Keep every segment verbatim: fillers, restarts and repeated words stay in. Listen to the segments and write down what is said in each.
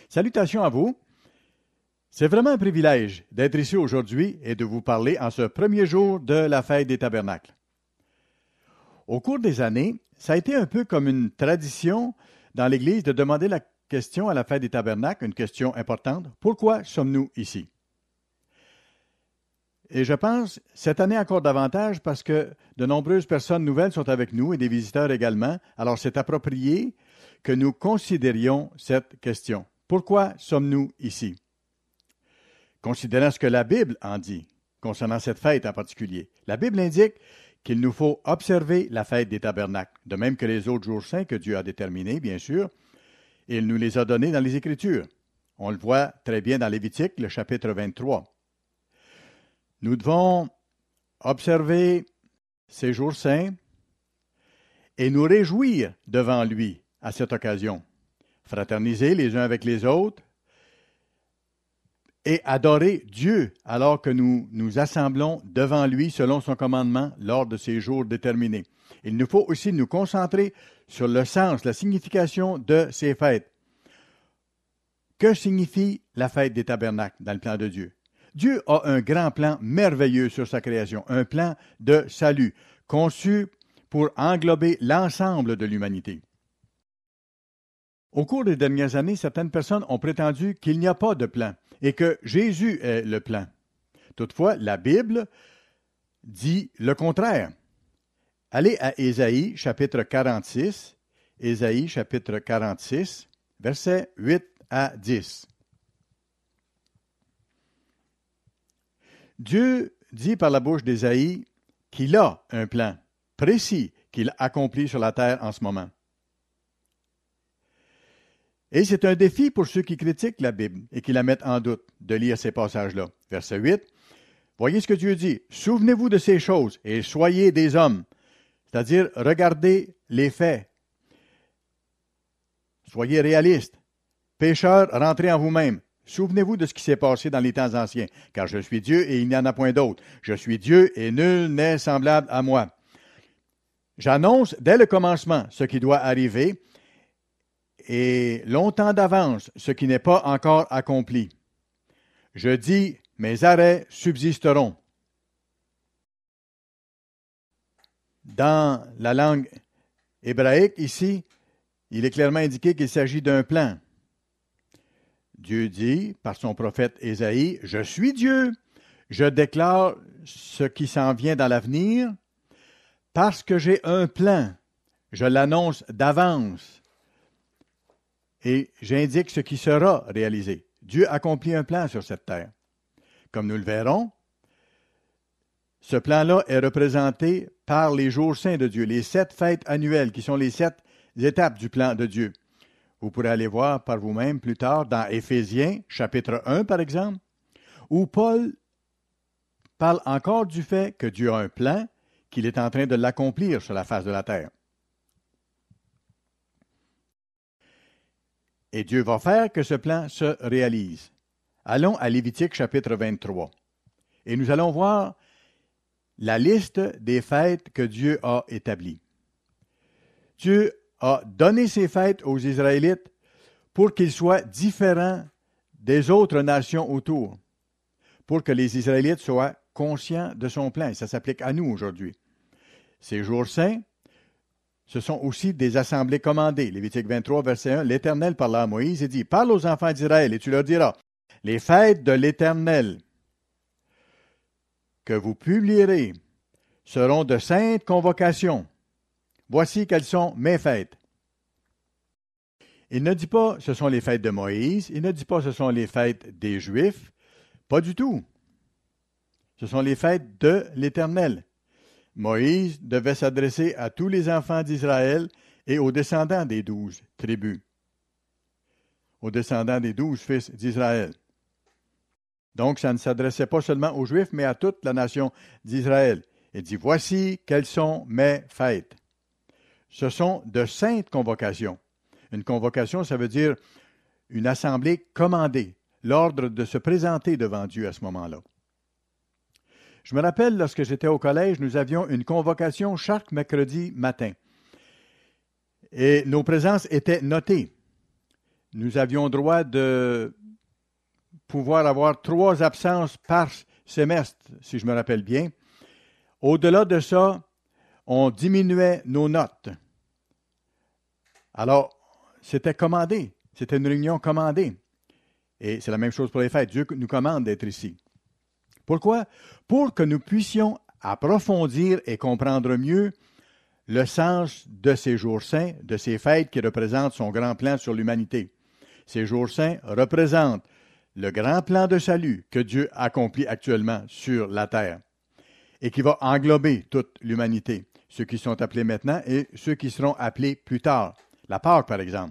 Salutations à vous. C'est vraiment un privilège d'être ici aujourd'hui et de vous parler en ce premier jour de la fête des tabernacles. Au cours des années, ça a été un peu comme une tradition dans l'Église de demander la question à la fête des tabernacles, une question importante. Pourquoi sommes-nous ici? Et je pense, cette année encore davantage, parce que de nombreuses personnes nouvelles sont avec nous et des visiteurs également. Alors c'est approprié que nous considérions cette question. Pourquoi sommes-nous ici? Considérant ce que la Bible en dit, concernant cette fête en particulier. La Bible indique qu'il nous faut observer la fête des tabernacles, de même que les autres jours saints que Dieu a déterminés, bien sûr, et il nous les a donnés dans les Écritures. On le voit très bien dans Lévitique, le chapitre vingt-trois. Nous devons observer ces jours saints et nous réjouir devant lui à cette occasion. Fraterniser les uns avec les autres et adorer Dieu alors que nous nous assemblons devant lui selon son commandement lors de ces jours déterminés. Il nous faut aussi nous concentrer sur le sens, la signification de ces fêtes. Que signifie la fête des tabernacles dans le plan de Dieu? Dieu a un grand plan merveilleux sur sa création, un plan de salut, conçu pour englober l'ensemble de l'humanité. Au cours des dernières années, certaines personnes ont prétendu qu'il n'y a pas de plan et que Jésus est le plan. Toutefois, la Bible dit le contraire. Allez à Ésaïe, chapitre quarante-six, Ésaïe, chapitre quarante-six, versets huit à dix. Dieu dit par la bouche d'Ésaïe qu'il a un plan précis qu'il accomplit sur la terre en ce moment. Et c'est un défi pour ceux qui critiquent la Bible et qui la mettent en doute de lire ces passages-là. Verset huit, voyez ce que Dieu dit. Souvenez-vous de ces choses et soyez des hommes. C'est-à-dire, regardez les faits. Soyez réalistes. Pécheurs, rentrez en vous-même. Souvenez-vous de ce qui s'est passé dans les temps anciens, car je suis Dieu et il n'y en a point d'autre. Je suis Dieu et nul n'est semblable à moi. J'annonce dès le commencement ce qui doit arriver et longtemps d'avance ce qui n'est pas encore accompli. Je dis, mes arrêts subsisteront. Dans la langue hébraïque, ici, il est clairement indiqué qu'il s'agit d'un plan. Dieu dit, par son prophète Ésaïe, « Je suis Dieu, je déclare ce qui s'en vient dans l'avenir, parce que j'ai un plan, je l'annonce d'avance, et j'indique ce qui sera réalisé. » Dieu accomplit un plan sur cette terre. Comme nous le verrons, ce plan-là est représenté par les jours saints de Dieu, les sept fêtes annuelles, qui sont les sept étapes du plan de Dieu. Vous pourrez aller voir par vous-même plus tard dans Éphésiens, chapitre un, par exemple, où Paul parle encore du fait que Dieu a un plan, qu'il est en train de l'accomplir sur la face de la terre. Et Dieu va faire que ce plan se réalise. Allons à Lévitique, chapitre vingt-trois. Et nous allons voir la liste des fêtes que Dieu a établies. Dieu a donné ces fêtes aux Israélites pour qu'ils soient différents des autres nations autour, pour que les Israélites soient conscients de son plan. Et ça s'applique à nous aujourd'hui. Ces jours saints, ce sont aussi des assemblées commandées. Lévitique vingt-trois, verset un, l'Éternel parla à Moïse et dit, « Parle aux enfants d'Israël et tu leur diras, les fêtes de l'Éternel que vous publierez seront de saintes convocations. Voici quelles sont mes fêtes. » Il ne dit pas ce sont les fêtes de Moïse, il ne dit pas ce sont les fêtes des Juifs, pas du tout. Ce sont les fêtes de l'Éternel. Moïse devait s'adresser à tous les enfants d'Israël et aux descendants des douze tribus, aux descendants des douze fils d'Israël. Donc, ça ne s'adressait pas seulement aux Juifs, mais à toute la nation d'Israël. Il dit, voici quelles sont mes fêtes. Ce sont de saintes convocations. Une convocation, ça veut dire une assemblée commandée, l'ordre de se présenter devant Dieu à ce moment-là. Je me rappelle, lorsque j'étais au collège, nous avions une convocation chaque mercredi matin. Et nos présences étaient notées. nous avions droit de pouvoir avoir trois absences par semestre, si je me rappelle bien. Au-delà de ça, on diminuait nos notes. Alors, c'était commandé. C'était une réunion commandée. Et c'est la même chose pour les fêtes. Dieu nous commande d'être ici. Pourquoi? Pour que nous puissions approfondir et comprendre mieux le sens de ces jours saints, de ces fêtes qui représentent son grand plan sur l'humanité. Ces jours saints représentent le grand plan de salut que Dieu accomplit actuellement sur la terre et qui va englober toute l'humanité, ceux qui sont appelés maintenant et ceux qui seront appelés plus tard. La Pâque, par exemple.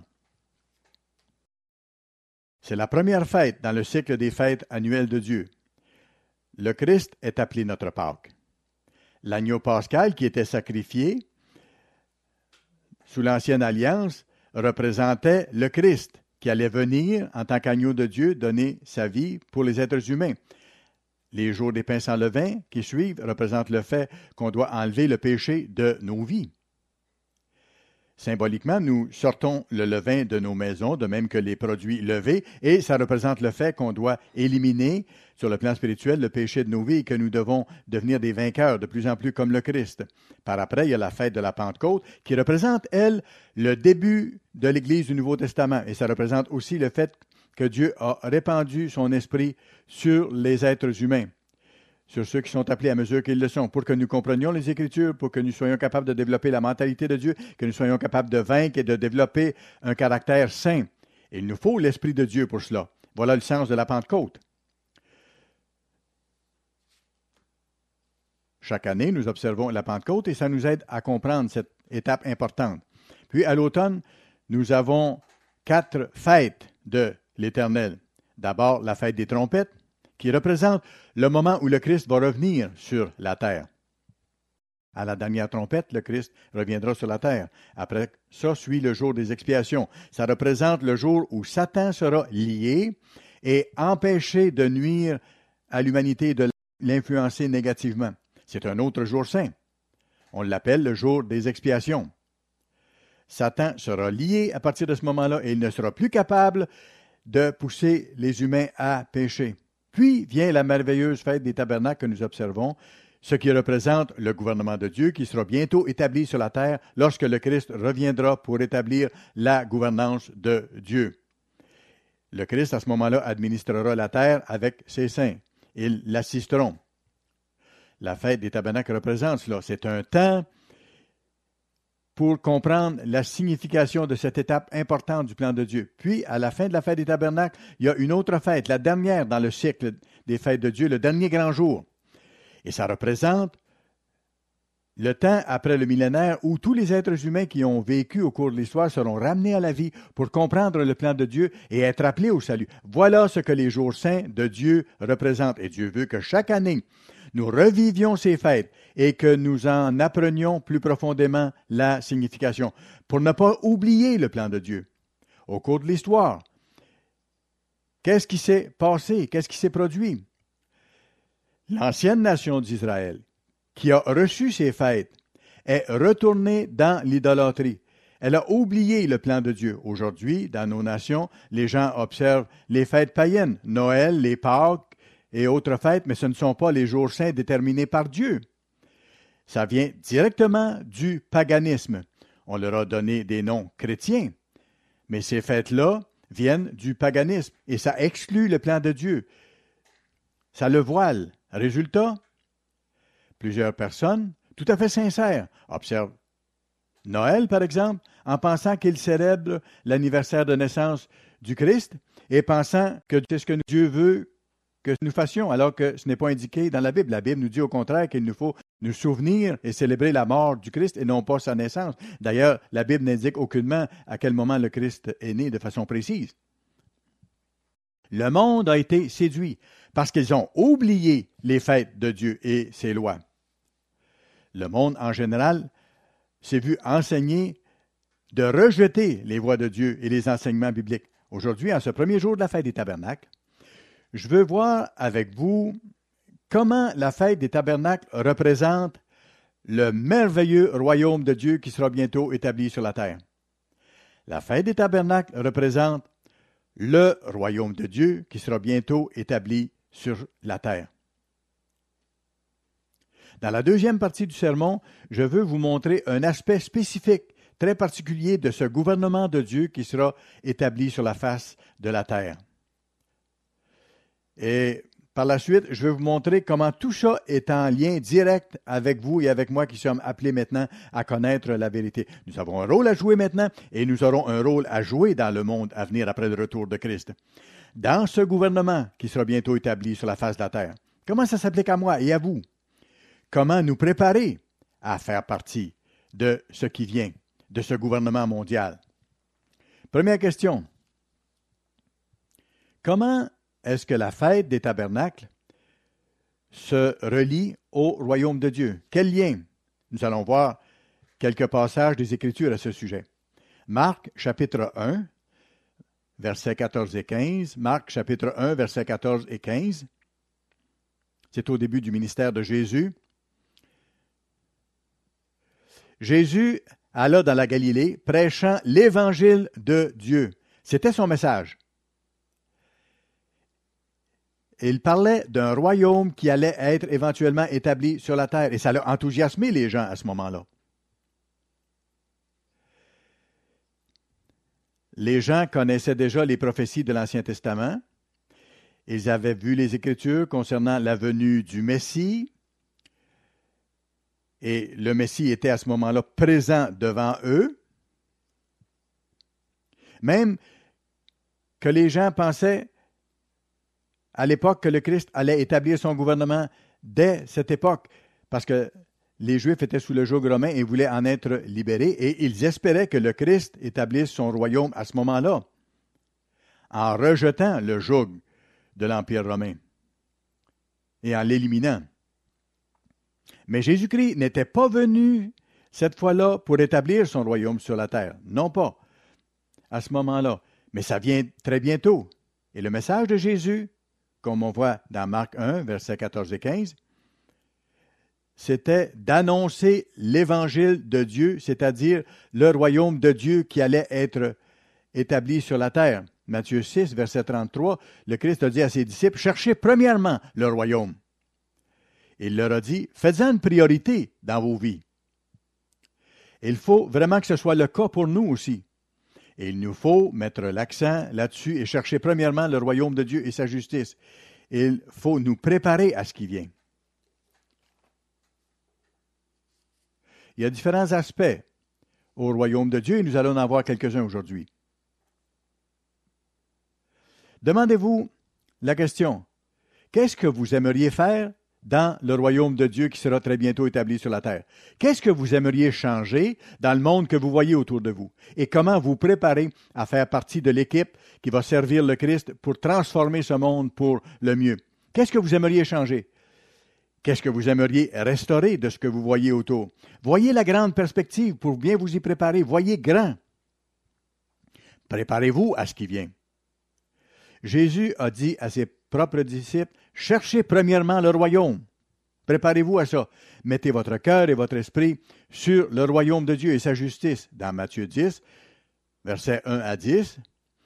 C'est la première fête dans le cycle des fêtes annuelles de Dieu. Le Christ est appelé notre Pâque. L'agneau pascal qui était sacrifié sous l'Ancienne Alliance représentait le Christ qui allait venir en tant qu'agneau de Dieu donner sa vie pour les êtres humains. Les jours des pains sans levain qui suivent représentent le fait qu'on doit enlever le péché de nos vies. Symboliquement, nous sortons le levain de nos maisons, de même que les produits levés, et ça représente le fait qu'on doit éliminer, sur le plan spirituel, le péché de nos vies et que nous devons devenir des vainqueurs de plus en plus comme le Christ. Par après, il y a la fête de la Pentecôte, qui représente, elle, le début de l'Église du Nouveau Testament, et ça représente aussi le fait que Dieu a répandu son esprit sur les êtres humains, sur ceux qui sont appelés à mesure qu'ils le sont, pour que nous comprenions les Écritures, pour que nous soyons capables de développer la mentalité de Dieu, que nous soyons capables de vaincre et de développer un caractère saint. Et il nous faut l'Esprit de Dieu pour cela. Voilà le sens de la Pentecôte. Chaque année, nous observons la Pentecôte et ça nous aide à comprendre cette étape importante. Puis, à l'automne, nous avons quatre fêtes de l'Éternel. D'abord, la fête des trompettes, qui représente le moment où le Christ va revenir sur la terre. À la dernière trompette, le Christ reviendra sur la terre. Après ça, suit le jour des expiations. Ça représente le jour où Satan sera lié et empêché de nuire à l'humanité et de l'influencer négativement. C'est un autre jour saint. On l'appelle le jour des expiations. Satan sera lié à partir de ce moment-là et il ne sera plus capable de pousser les humains à pécher. Puis vient la merveilleuse fête des tabernacles que nous observons, ce qui représente le gouvernement de Dieu qui sera bientôt établi sur la terre lorsque le Christ reviendra pour établir la gouvernance de Dieu. Le Christ, à ce moment-là, administrera la terre avec ses saints. Ils l'assisteront. La fête des tabernacles représente cela. C'est un temps pour comprendre la signification de cette étape importante du plan de Dieu. Puis, à la fin de la fête des tabernacles, il y a une autre fête, la dernière dans le cycle des fêtes de Dieu, le dernier grand jour. Et ça représente le temps après le millénaire où tous les êtres humains qui ont vécu au cours de l'histoire seront ramenés à la vie pour comprendre le plan de Dieu et être appelés au salut. Voilà ce que les jours saints de Dieu représentent. Et Dieu veut que chaque année, nous revivions ces fêtes et que nous en apprenions plus profondément la signification, pour ne pas oublier le plan de Dieu. Au cours de l'histoire, qu'est-ce qui s'est passé? Qu'est-ce qui s'est produit? L'ancienne nation d'Israël, qui a reçu ces fêtes, est retournée dans l'idolâtrie. Elle a oublié le plan de Dieu. Aujourd'hui, dans nos nations, les gens observent les fêtes païennes, Noël, les Pâques, et autres fêtes, mais ce ne sont pas les jours saints déterminés par Dieu. Ça vient directement du paganisme. On leur a donné des noms chrétiens, mais ces fêtes-là viennent du paganisme et ça exclut le plan de Dieu. Ça le voile. Résultat, plusieurs personnes, tout à fait sincères, observent Noël, par exemple, en pensant qu'ils célèbrent l'anniversaire de naissance du Christ et pensant que c'est ce que Dieu veut que nous fassions, alors que ce n'est pas indiqué dans la Bible. La Bible nous dit au contraire qu'il nous faut nous souvenir et célébrer la mort du Christ et non pas sa naissance. D'ailleurs, la Bible n'indique aucunement à quel moment le Christ est né de façon précise. Le monde a été séduit parce qu'ils ont oublié les fêtes de Dieu et ses lois. Le monde en général s'est vu enseigner de rejeter les voies de Dieu et les enseignements bibliques. Aujourd'hui, en ce premier jour de la fête des tabernacles, je veux voir avec vous comment la fête des tabernacles représente le merveilleux royaume de Dieu qui sera bientôt établi sur la terre. La fête des tabernacles représente le royaume de Dieu qui sera bientôt établi sur la terre. Dans la deuxième partie du sermon, je veux vous montrer un aspect spécifique, très particulier de ce gouvernement de Dieu qui sera établi sur la face de la terre. Et par la suite, je vais vous montrer comment tout ça est en lien direct avec vous et avec moi qui sommes appelés maintenant à connaître la vérité. Nous avons un rôle à jouer maintenant et nous aurons un rôle à jouer dans le monde à venir après le retour de Christ. Dans ce gouvernement qui sera bientôt établi sur la face de la terre, comment ça s'applique à moi et à vous? Comment nous préparer à faire partie de ce qui vient, de ce gouvernement mondial? Première question. Comment est-ce que la fête des tabernacles se relie au royaume de Dieu? Quel lien? Nous allons voir quelques passages des Écritures à ce sujet. Marc, chapitre un, versets quatorze et quinze. Marc, chapitre un, versets quatorze et quinze. C'est au début du ministère de Jésus. Jésus alla dans la Galilée, prêchant l'Évangile de Dieu. C'était son message. Il parlait d'un royaume qui allait être éventuellement établi sur la terre. Et ça a enthousiasmé les gens à ce moment-là. Les gens connaissaient déjà les prophéties de l'Ancien Testament. Ils avaient vu les Écritures concernant la venue du Messie. Et le Messie était à ce moment-là présent devant eux. Même que les gens pensaient à l'époque que le Christ allait établir son gouvernement dès cette époque, parce que les Juifs étaient sous le joug romain et voulaient en être libérés, et ils espéraient que le Christ établisse son royaume à ce moment-là, en rejetant le joug de l'Empire romain et en l'éliminant. Mais Jésus-Christ n'était pas venu cette fois-là pour établir son royaume sur la terre. Non pas à ce moment-là, mais ça vient très bientôt. Et le message de Jésus, comme on voit dans Marc un, versets quatorze et quinze, c'était d'annoncer l'Évangile de Dieu, c'est-à-dire le royaume de Dieu qui allait être établi sur la terre. Matthieu six, verset trente-trois, le Christ a dit à ses disciples, « Cherchez premièrement le royaume. » Il leur a dit, « Faites-en une priorité dans vos vies. » Il faut vraiment que ce soit le cas pour nous aussi. Et il nous faut mettre l'accent là-dessus et chercher premièrement le royaume de Dieu et sa justice. Il faut nous préparer à ce qui vient. Il y a différents aspects au royaume de Dieu et nous allons en voir quelques-uns aujourd'hui. Demandez-vous la question, qu'est-ce que vous aimeriez faire dans le royaume de Dieu qui sera très bientôt établi sur la terre? Qu'est-ce que vous aimeriez changer dans le monde que vous voyez autour de vous? Et comment vous préparer à faire partie de l'équipe qui va servir le Christ pour transformer ce monde pour le mieux? Qu'est-ce que vous aimeriez changer? Qu'est-ce que vous aimeriez restaurer de ce que vous voyez autour? Voyez la grande perspective pour bien vous y préparer. Voyez grand. Préparez-vous à ce qui vient. Jésus a dit à ses propres disciples, « Cherchez premièrement le royaume. » Préparez-vous à ça. Mettez votre cœur et votre esprit sur le royaume de Dieu et sa justice. Dans Matthieu dix, versets un à dix.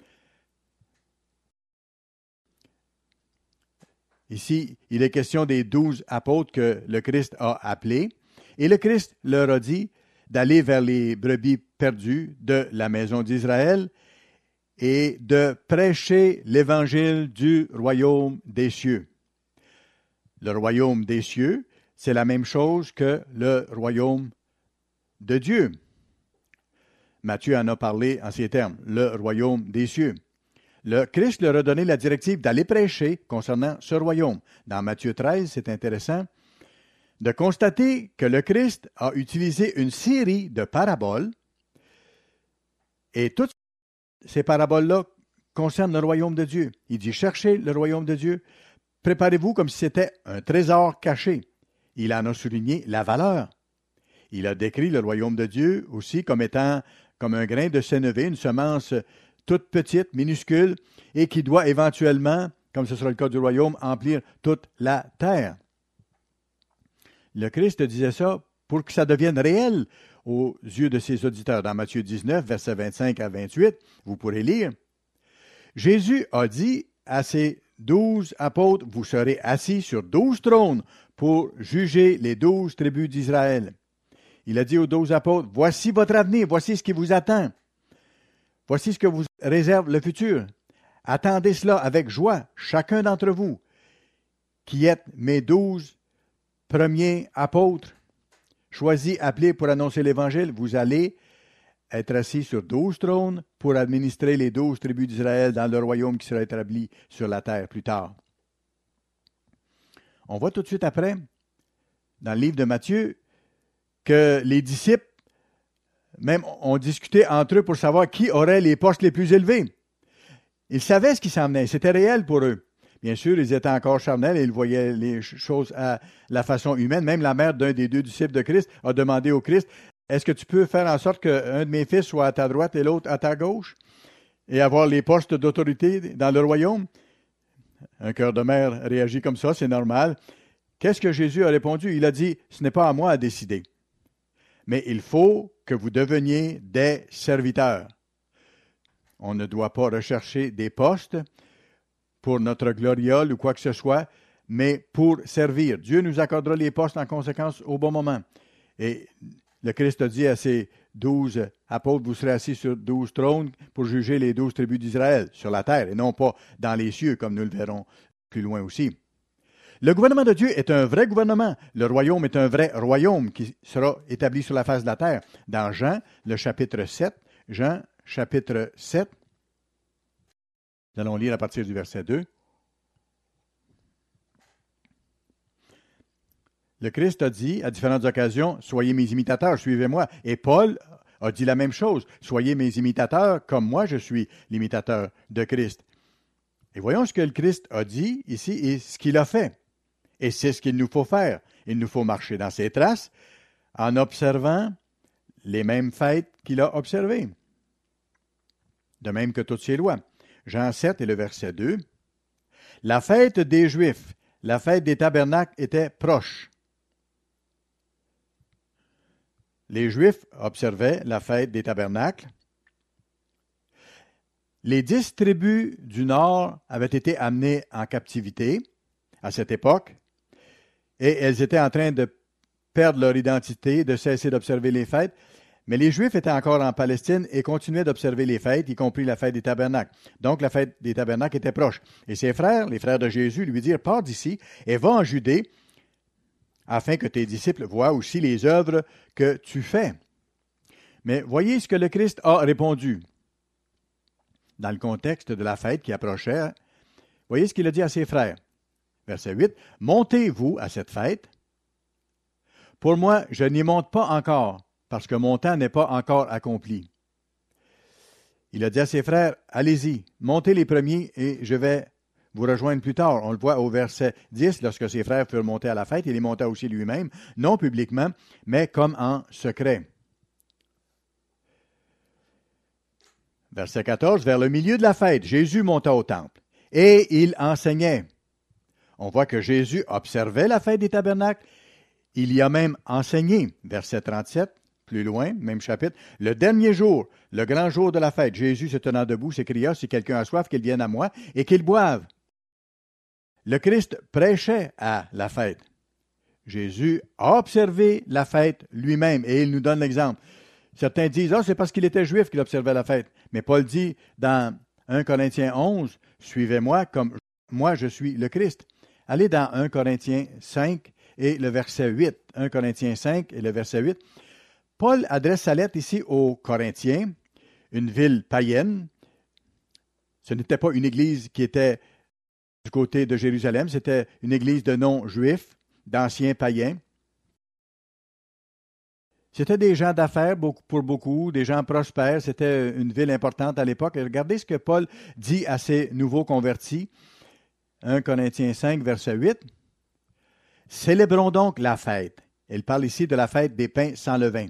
Ici, il est question des douze apôtres que le Christ a appelés. Et le Christ leur a dit d'aller vers les brebis perdues de la maison d'Israël et de prêcher l'évangile du royaume des cieux. Le royaume des cieux, c'est la même chose que le royaume de Dieu. Matthieu en a parlé en ces termes, le royaume des cieux. Le Christ leur a donné la directive d'aller prêcher concernant ce royaume. Dans Matthieu treize, c'est intéressant de constater que le Christ a utilisé une série de paraboles et toutes ces paraboles-là concernent le royaume de Dieu. Il dit, cherchez le royaume de Dieu, préparez-vous comme si c'était un trésor caché. Il en a souligné la valeur. Il a décrit le royaume de Dieu aussi comme étant comme un grain de sénévé, une semence toute petite, minuscule, et qui doit éventuellement, comme ce sera le cas du royaume, emplir toute la terre. Le Christ disait ça pour que ça devienne réel aux yeux de ses auditeurs. Dans Matthieu dix-neuf, versets vingt-cinq à vingt-huit, vous pourrez lire. Jésus a dit à ses douze apôtres, vous serez assis sur douze trônes pour juger les douze tribus d'Israël. Il a dit aux douze apôtres, voici votre avenir, voici ce qui vous attend. Voici ce que vous réserve le futur. Attendez cela avec joie, chacun d'entre vous, qui êtes mes douze premiers apôtres, choisis, appelés pour annoncer l'Évangile, vous allez être assis sur douze trônes pour administrer les douze tribus d'Israël dans le royaume qui sera établi sur la terre plus tard. On voit tout de suite après, dans le livre de Matthieu, que les disciples même ont discuté entre eux pour savoir qui aurait les postes les plus élevés. Ils savaient ce qui s'en venait, c'était réel pour eux. Bien sûr, ils étaient encore charnels et ils voyaient les choses à la façon humaine. Même la mère d'un des deux disciples de Christ a demandé au Christ, est-ce que tu peux faire en sorte qu'un de mes fils soit à ta droite et l'autre à ta gauche et avoir les postes d'autorité dans le royaume? Un cœur de mère réagit comme ça, c'est normal. Qu'est-ce que Jésus a répondu? Il a dit, ce n'est pas à moi à décider, mais il faut que vous deveniez des serviteurs. On ne doit pas rechercher des postes pour notre gloriole ou quoi que ce soit, mais pour servir. Dieu nous accordera les postes en conséquence au bon moment. Et le Christ a dit à ses douze apôtres, vous serez assis sur douze trônes pour juger les douze tribus d'Israël sur la terre et non pas dans les cieux, comme nous le verrons plus loin aussi. Le gouvernement de Dieu est un vrai gouvernement. Le royaume est un vrai royaume qui sera établi sur la face de la terre. Dans Jean, le chapitre sept, Jean, chapitre sept, nous allons lire à partir du verset deux. Le Christ a dit à différentes occasions, « Soyez mes imitateurs, suivez-moi. » Et Paul a dit la même chose, « Soyez mes imitateurs comme moi je suis l'imitateur de Christ. » Et voyons ce que le Christ a dit ici et ce qu'il a fait. Et c'est ce qu'il nous faut faire. Il nous faut marcher dans ses traces en observant les mêmes fêtes qu'il a observées. De même que toutes ses lois. Jean sept et le verset deux. La fête des Juifs, la fête des tabernacles était proche. Les Juifs observaient la fête des tabernacles. Les dix tribus du Nord avaient été amenées en captivité à cette époque et elles étaient en train de perdre leur identité, de cesser d'observer les fêtes. Mais les Juifs étaient encore en Palestine et continuaient d'observer les fêtes, y compris la fête des tabernacles. Donc, la fête des tabernacles était proche. Et ses frères, les frères de Jésus, lui dirent, pars d'ici et va en Judée, afin que tes disciples voient aussi les œuvres que tu fais. Mais voyez ce que le Christ a répondu. Dans le contexte de la fête qui approchait, voyez ce qu'il a dit à ses frères. Verset huit, « Montez-vous à cette fête. Pour moi, je n'y monte pas encore, parce que mon temps n'est pas encore accompli. » Il a dit à ses frères, « Allez-y, montez les premiers et je vais vous rejoindre plus tard. » On le voit au verset dix, lorsque ses frères furent montés à la fête, il les monta aussi lui-même, non publiquement, mais comme en secret. Verset quatorze, vers le milieu de la fête, Jésus monta au temple et il enseignait. On voit que Jésus observait la fête des tabernacles. Il y a même enseigné. Verset trente-sept, plus loin, même chapitre. Le dernier jour, le grand jour de la fête, Jésus se tenant debout s'écria, si quelqu'un a soif, qu'il vienne à moi et qu'il boive. Le Christ prêchait à la fête. Jésus a observé la fête lui-même et il nous donne l'exemple. Certains disent, ah, c'est parce qu'il était juif qu'il observait la fête. Mais Paul dit dans un Corinthiens onze, suivez-moi comme moi je suis le Christ. Allez dans un Corinthiens cinq et le verset huit. un Corinthiens cinq et le verset huit. Paul adresse sa lettre ici aux Corinthiens, une ville païenne. Ce n'était pas une église qui était du côté de Jérusalem, c'était une église de non-juifs, d'anciens païens. C'était des gens d'affaires pour beaucoup, des gens prospères. C'était une ville importante à l'époque. Et regardez ce que Paul dit à ces nouveaux convertis. un Corinthiens cinq, verset huit. « Célébrons donc la fête. » Il parle ici de la fête des pains sans levain.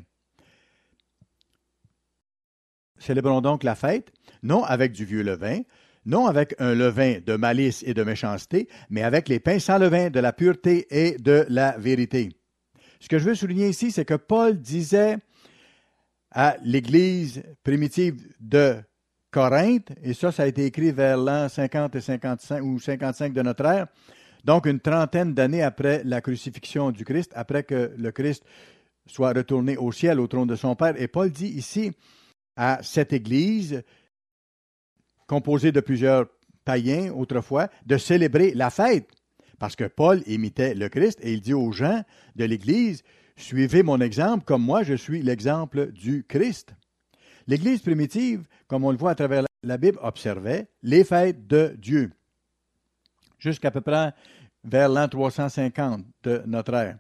« Célébrons donc la fête, non avec du vieux levain, non avec un levain de malice et de méchanceté, mais avec les pains sans levain de la pureté et de la vérité. » Ce que je veux souligner ici, c'est que Paul disait à l'Église primitive de Corinthe, et ça, ça a été écrit vers l'an cinquante et cinquante-cinq ou cinquante-cinq de notre ère, donc une trentaine d'années après la crucifixion du Christ, après que le Christ soit retourné au ciel, au trône de son Père. Et Paul dit ici à cette Église, composée de plusieurs païens autrefois, de célébrer la fête, parce que Paul imitait le Christ, et il dit aux gens de l'Église, « Suivez mon exemple, comme moi je suis l'exemple du Christ. » L'Église primitive, comme on le voit à travers la Bible, observait les fêtes de Dieu, jusqu'à peu près vers l'an trois cent cinquante de notre ère.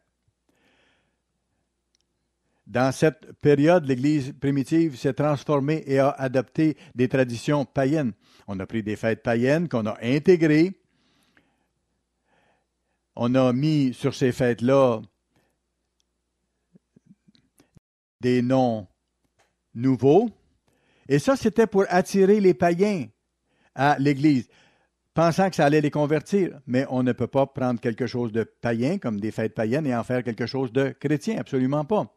Dans cette période, l'Église primitive s'est transformée et a adopté des traditions païennes. On a pris des fêtes païennes qu'on a intégrées. On a mis sur ces fêtes-là des noms nouveaux. Et ça, c'était pour attirer les païens à l'Église, pensant que ça allait les convertir. Mais on ne peut pas prendre quelque chose de païen, comme des fêtes païennes, et en faire quelque chose de chrétien, absolument pas.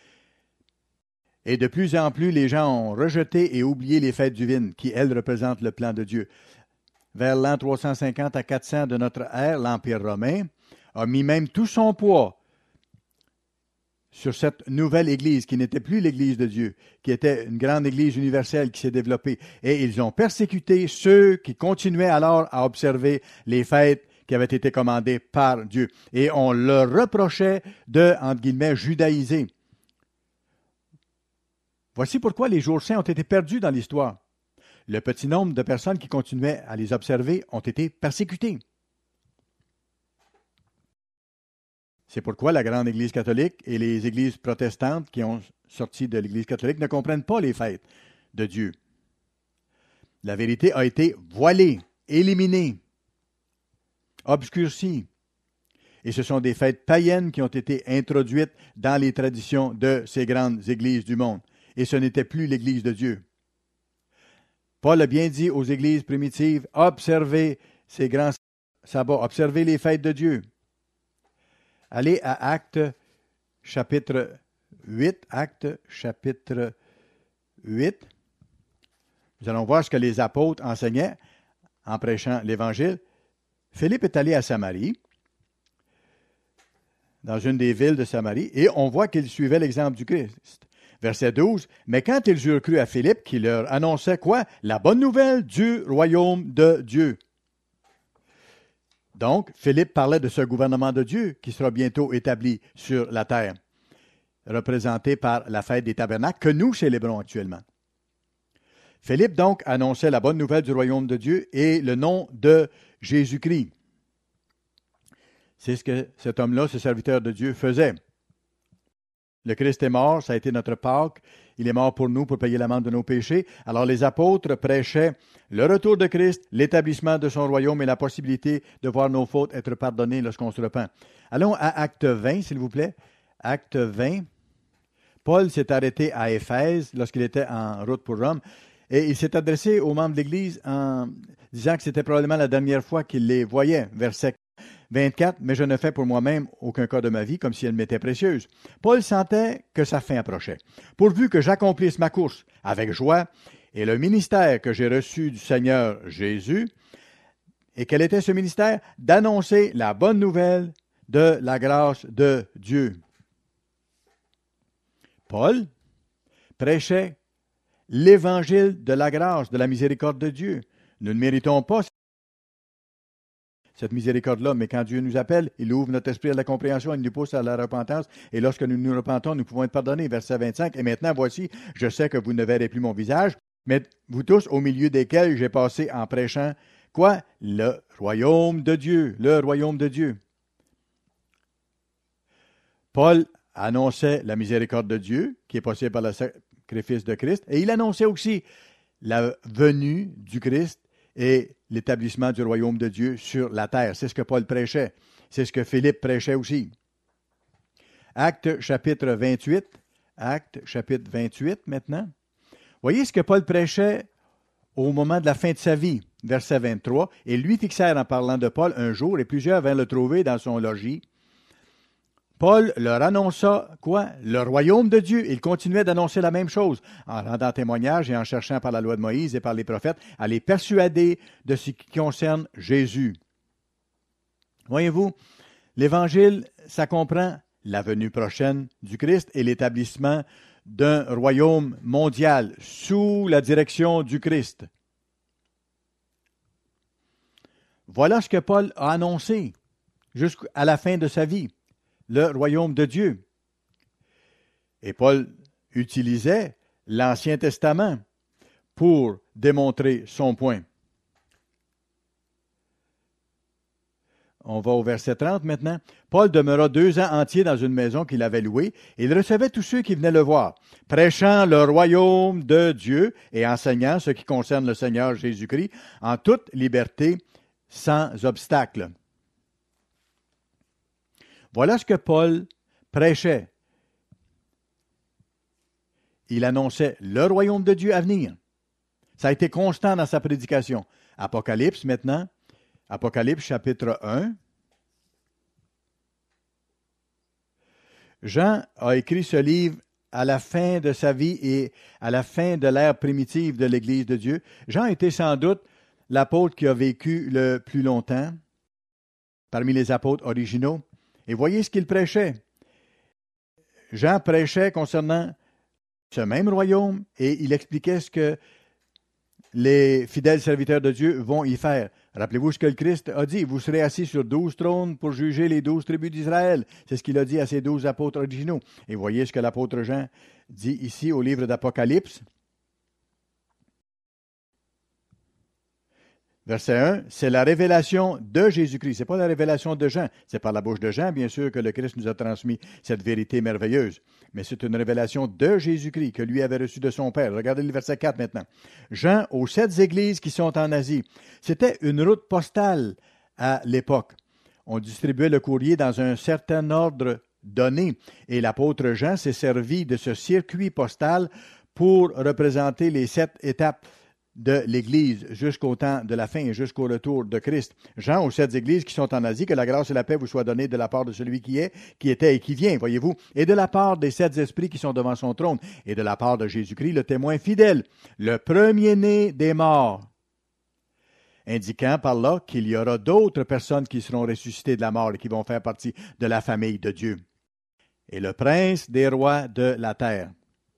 Et de plus en plus, les gens ont rejeté et oublié les fêtes divines, qui, elles, représentent le plan de Dieu. Vers l'an trois cent cinquante à quatre cents de notre ère, l'Empire romain a mis même tout son poids sur cette nouvelle Église, qui n'était plus l'Église de Dieu, qui était une grande Église universelle qui s'est développée. Et ils ont persécuté ceux qui continuaient alors à observer les fêtes qui avaient été commandées par Dieu. Et on leur reprochait de, entre guillemets, judaïser. Voici pourquoi les jours saints ont été perdus dans l'histoire. Le petit nombre de personnes qui continuaient à les observer ont été persécutées. C'est pourquoi la grande Église catholique et les églises protestantes qui ont sorti de l'Église catholique ne comprennent pas les fêtes de Dieu. La vérité a été voilée, éliminée, obscurcie. Et ce sont des fêtes païennes qui ont été introduites dans les traditions de ces grandes églises du monde. Et ce n'était plus l'Église de Dieu. Paul a bien dit aux églises primitives, observez ces grands sabbats, observez les fêtes de Dieu. Allez à Actes chapitre huit, Actes chapitre huit. Nous allons voir ce que les apôtres enseignaient en prêchant l'Évangile. Philippe est allé à Samarie, dans une des villes de Samarie, et on voit qu'il suivait l'exemple du Christ. Verset douze, « Mais quand ils eurent cru à Philippe, qui leur annonçait quoi? La bonne nouvelle du royaume de Dieu. » Donc, Philippe parlait de ce gouvernement de Dieu qui sera bientôt établi sur la terre, représenté par la fête des tabernacles que nous célébrons actuellement. Philippe donc annonçait la bonne nouvelle du royaume de Dieu et le nom de Jésus-Christ. C'est ce que cet homme-là, ce serviteur de Dieu, faisait. Le Christ est mort, ça a été notre Pâques. Il est mort pour nous, pour payer l'amende de nos péchés. Alors les apôtres prêchaient le retour de Christ, l'établissement de son royaume et la possibilité de voir nos fautes être pardonnées lorsqu'on se repent. Allons à Acte vingt, s'il vous plaît. Acte vingt. Paul s'est arrêté à Éphèse lorsqu'il était en route pour Rome et il s'est adressé aux membres de l'Église en disant que c'était probablement la dernière fois qu'il les voyait. Verset vingt-quatre, « Mais je ne fais pour moi-même aucun cas de ma vie comme si elle m'était précieuse. » Paul sentait que sa fin approchait. « Pourvu que j'accomplisse ma course avec joie et le ministère que j'ai reçu du Seigneur Jésus. » Et quel était ce ministère? D'annoncer la bonne nouvelle de la grâce de Dieu. Paul prêchait l'évangile de la grâce, de la miséricorde de Dieu. Nous ne méritons pas cette miséricorde-là, mais quand Dieu nous appelle, il ouvre notre esprit à la compréhension, il nous pousse à la repentance, et lorsque nous nous repentons, nous pouvons être pardonnés. Verset vingt-cinq, « Et maintenant, voici, je sais que vous ne verrez plus mon visage, mais vous tous, au milieu desquels j'ai passé en prêchant, quoi? Le royaume de Dieu, le royaume de Dieu. » Paul annonçait la miséricorde de Dieu, qui est possible par le sacrifice de Christ, et il annonçait aussi la venue du Christ et l'établissement du royaume de Dieu sur la terre. C'est ce que Paul prêchait. C'est ce que Philippe prêchait aussi. Acte chapitre vingt-huit. Acte chapitre vingt-huit maintenant. Voyez ce que Paul prêchait au moment de la fin de sa vie. Verset vingt-trois. « Et lui fixèrent en parlant de Paul un jour, et plusieurs vinrent le trouver dans son logis Paul leur annonça quoi? Le royaume de Dieu. Il continuait d'annoncer la même chose, en rendant témoignage et en cherchant par la loi de Moïse et par les prophètes à les persuader de ce qui concerne Jésus. Voyez-vous, l'Évangile, ça comprend la venue prochaine du Christ et l'établissement d'un royaume mondial sous la direction du Christ. Voilà ce que Paul a annoncé jusqu'à la fin de sa vie, le royaume de Dieu. Et Paul utilisait l'Ancien Testament pour démontrer son point. On va au verset trente maintenant. Paul demeura deux ans entiers dans une maison qu'il avait louée et il recevait tous ceux qui venaient le voir, prêchant le royaume de Dieu et enseignant ce qui concerne le Seigneur Jésus-Christ en toute liberté, sans obstacle. Voilà ce que Paul prêchait. Il annonçait le royaume de Dieu à venir. Ça a été constant dans sa prédication. Apocalypse maintenant. Apocalypse chapitre un. Jean a écrit ce livre à la fin de sa vie et à la fin de l'ère primitive de l'Église de Dieu. Jean était sans doute l'apôtre qui a vécu le plus longtemps parmi les apôtres originaux. Et voyez ce qu'il prêchait. Jean prêchait concernant ce même royaume et il expliquait ce que les fidèles serviteurs de Dieu vont y faire. Rappelez-vous ce que le Christ a dit. Vous serez assis sur douze trônes pour juger les douze tribus d'Israël. C'est ce qu'il a dit à ses douze apôtres originaux. Et voyez ce que l'apôtre Jean dit ici au livre d'Apocalypse. Verset un, c'est la révélation de Jésus-Christ. Ce n'est pas la révélation de Jean. C'est par la bouche de Jean, bien sûr, que le Christ nous a transmis cette vérité merveilleuse. Mais c'est une révélation de Jésus-Christ que lui avait reçue de son Père. Regardez le verset quatre maintenant. Jean, aux sept églises qui sont en Asie. C'était une route postale à l'époque. On distribuait le courrier dans un certain ordre donné. Et l'apôtre Jean s'est servi de ce circuit postal pour représenter les sept étapes de l'Église jusqu'au temps de la fin et jusqu'au retour de Christ. Jean, aux sept églises qui sont en Asie, que la grâce et la paix vous soient données de la part de celui qui est, qui était et qui vient, voyez-vous, et de la part des sept esprits qui sont devant son trône, et de la part de Jésus-Christ, le témoin fidèle, le premier-né des morts, indiquant par là qu'il y aura d'autres personnes qui seront ressuscitées de la mort et qui vont faire partie de la famille de Dieu. Et le prince des rois de la terre.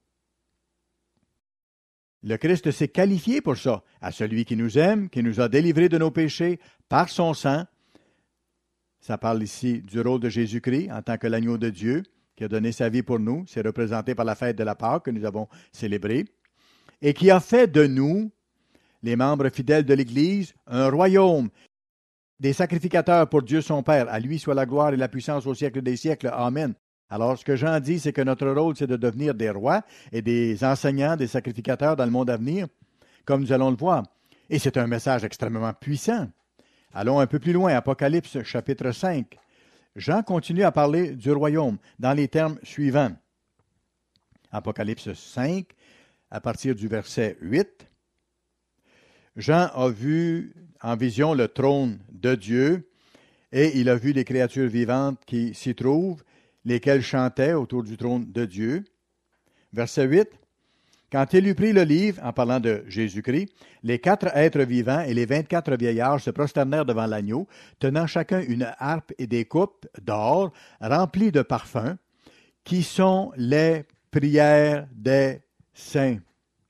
Le Christ s'est qualifié pour ça, à celui qui nous aime, qui nous a délivrés de nos péchés par son sang. Ça parle ici du rôle de Jésus-Christ en tant que l'agneau de Dieu, qui a donné sa vie pour nous. C'est représenté par la fête de la Pâque que nous avons célébrée. Et qui a fait de nous, les membres fidèles de l'Église, un royaume, des sacrificateurs pour Dieu son Père. À lui soit la gloire et la puissance au siècle des siècles. Amen. Alors, ce que Jean dit, c'est que notre rôle, c'est de devenir des rois et des enseignants, des sacrificateurs dans le monde à venir, comme nous allons le voir. Et c'est un message extrêmement puissant. Allons un peu plus loin, Apocalypse chapitre cinq. Jean continue à parler du royaume dans les termes suivants. Apocalypse cinq, à partir du verset huit. Jean a vu en vision le trône de Dieu et il a vu les créatures vivantes qui s'y trouvent, lesquels chantaient autour du trône de Dieu. Verset huit. Quand il eut pris le livre, en parlant de Jésus-Christ, les quatre êtres vivants et les vingt-quatre vieillards se prosternèrent devant l'agneau, tenant chacun une harpe et des coupes d'or remplies de parfums, qui sont les prières des saints.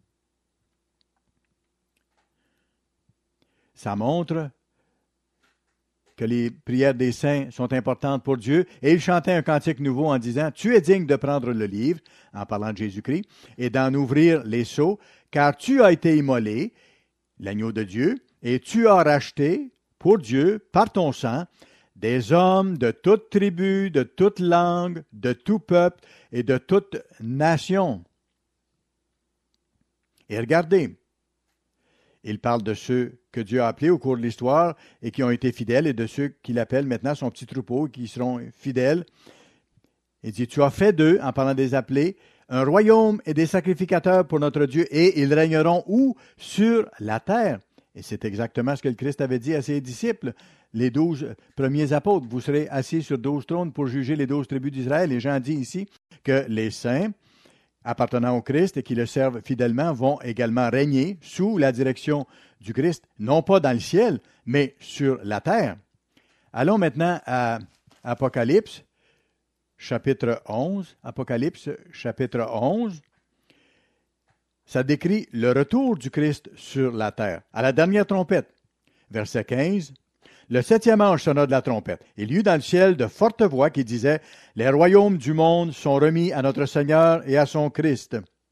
Ça montre que les prières des saints sont importantes pour Dieu. Et il chantait un cantique nouveau en disant « Tu es digne de prendre le livre », en parlant de Jésus-Christ, et d'en ouvrir les sceaux, car tu as été immolé, l'agneau de Dieu, et tu as racheté pour Dieu, par ton sang, des hommes de toute tribu, de toute langue, de tout peuple et de toute nation. Et regardez, il parle de ceux que Dieu a appelés au cours de l'histoire et qui ont été fidèles et de ceux qu'il appelle maintenant son petit troupeau qui seront fidèles. Il dit, tu as fait d'eux, en parlant des appelés, un royaume et des sacrificateurs pour notre Dieu et ils régneront où? Sur la terre. Et c'est exactement ce que le Christ avait dit à ses disciples les douze premiers apôtres. Vous serez assis sur douze trônes pour juger les douze tribus d'Israël. Et Jean dit ici que les saints appartenant au Christ et qui le servent fidèlement vont également régner sous la direction du Christ, non pas dans le ciel, mais sur la terre. Allons maintenant à Apocalypse, chapitre onze. Apocalypse, chapitre onze. Ça décrit le retour du Christ sur la terre. À la dernière trompette, verset quinze. Le septième ange sonna de la trompette. Il y eut dans le ciel de fortes voix qui disaient « Les royaumes du monde sont remis à notre Seigneur et à son Christ. »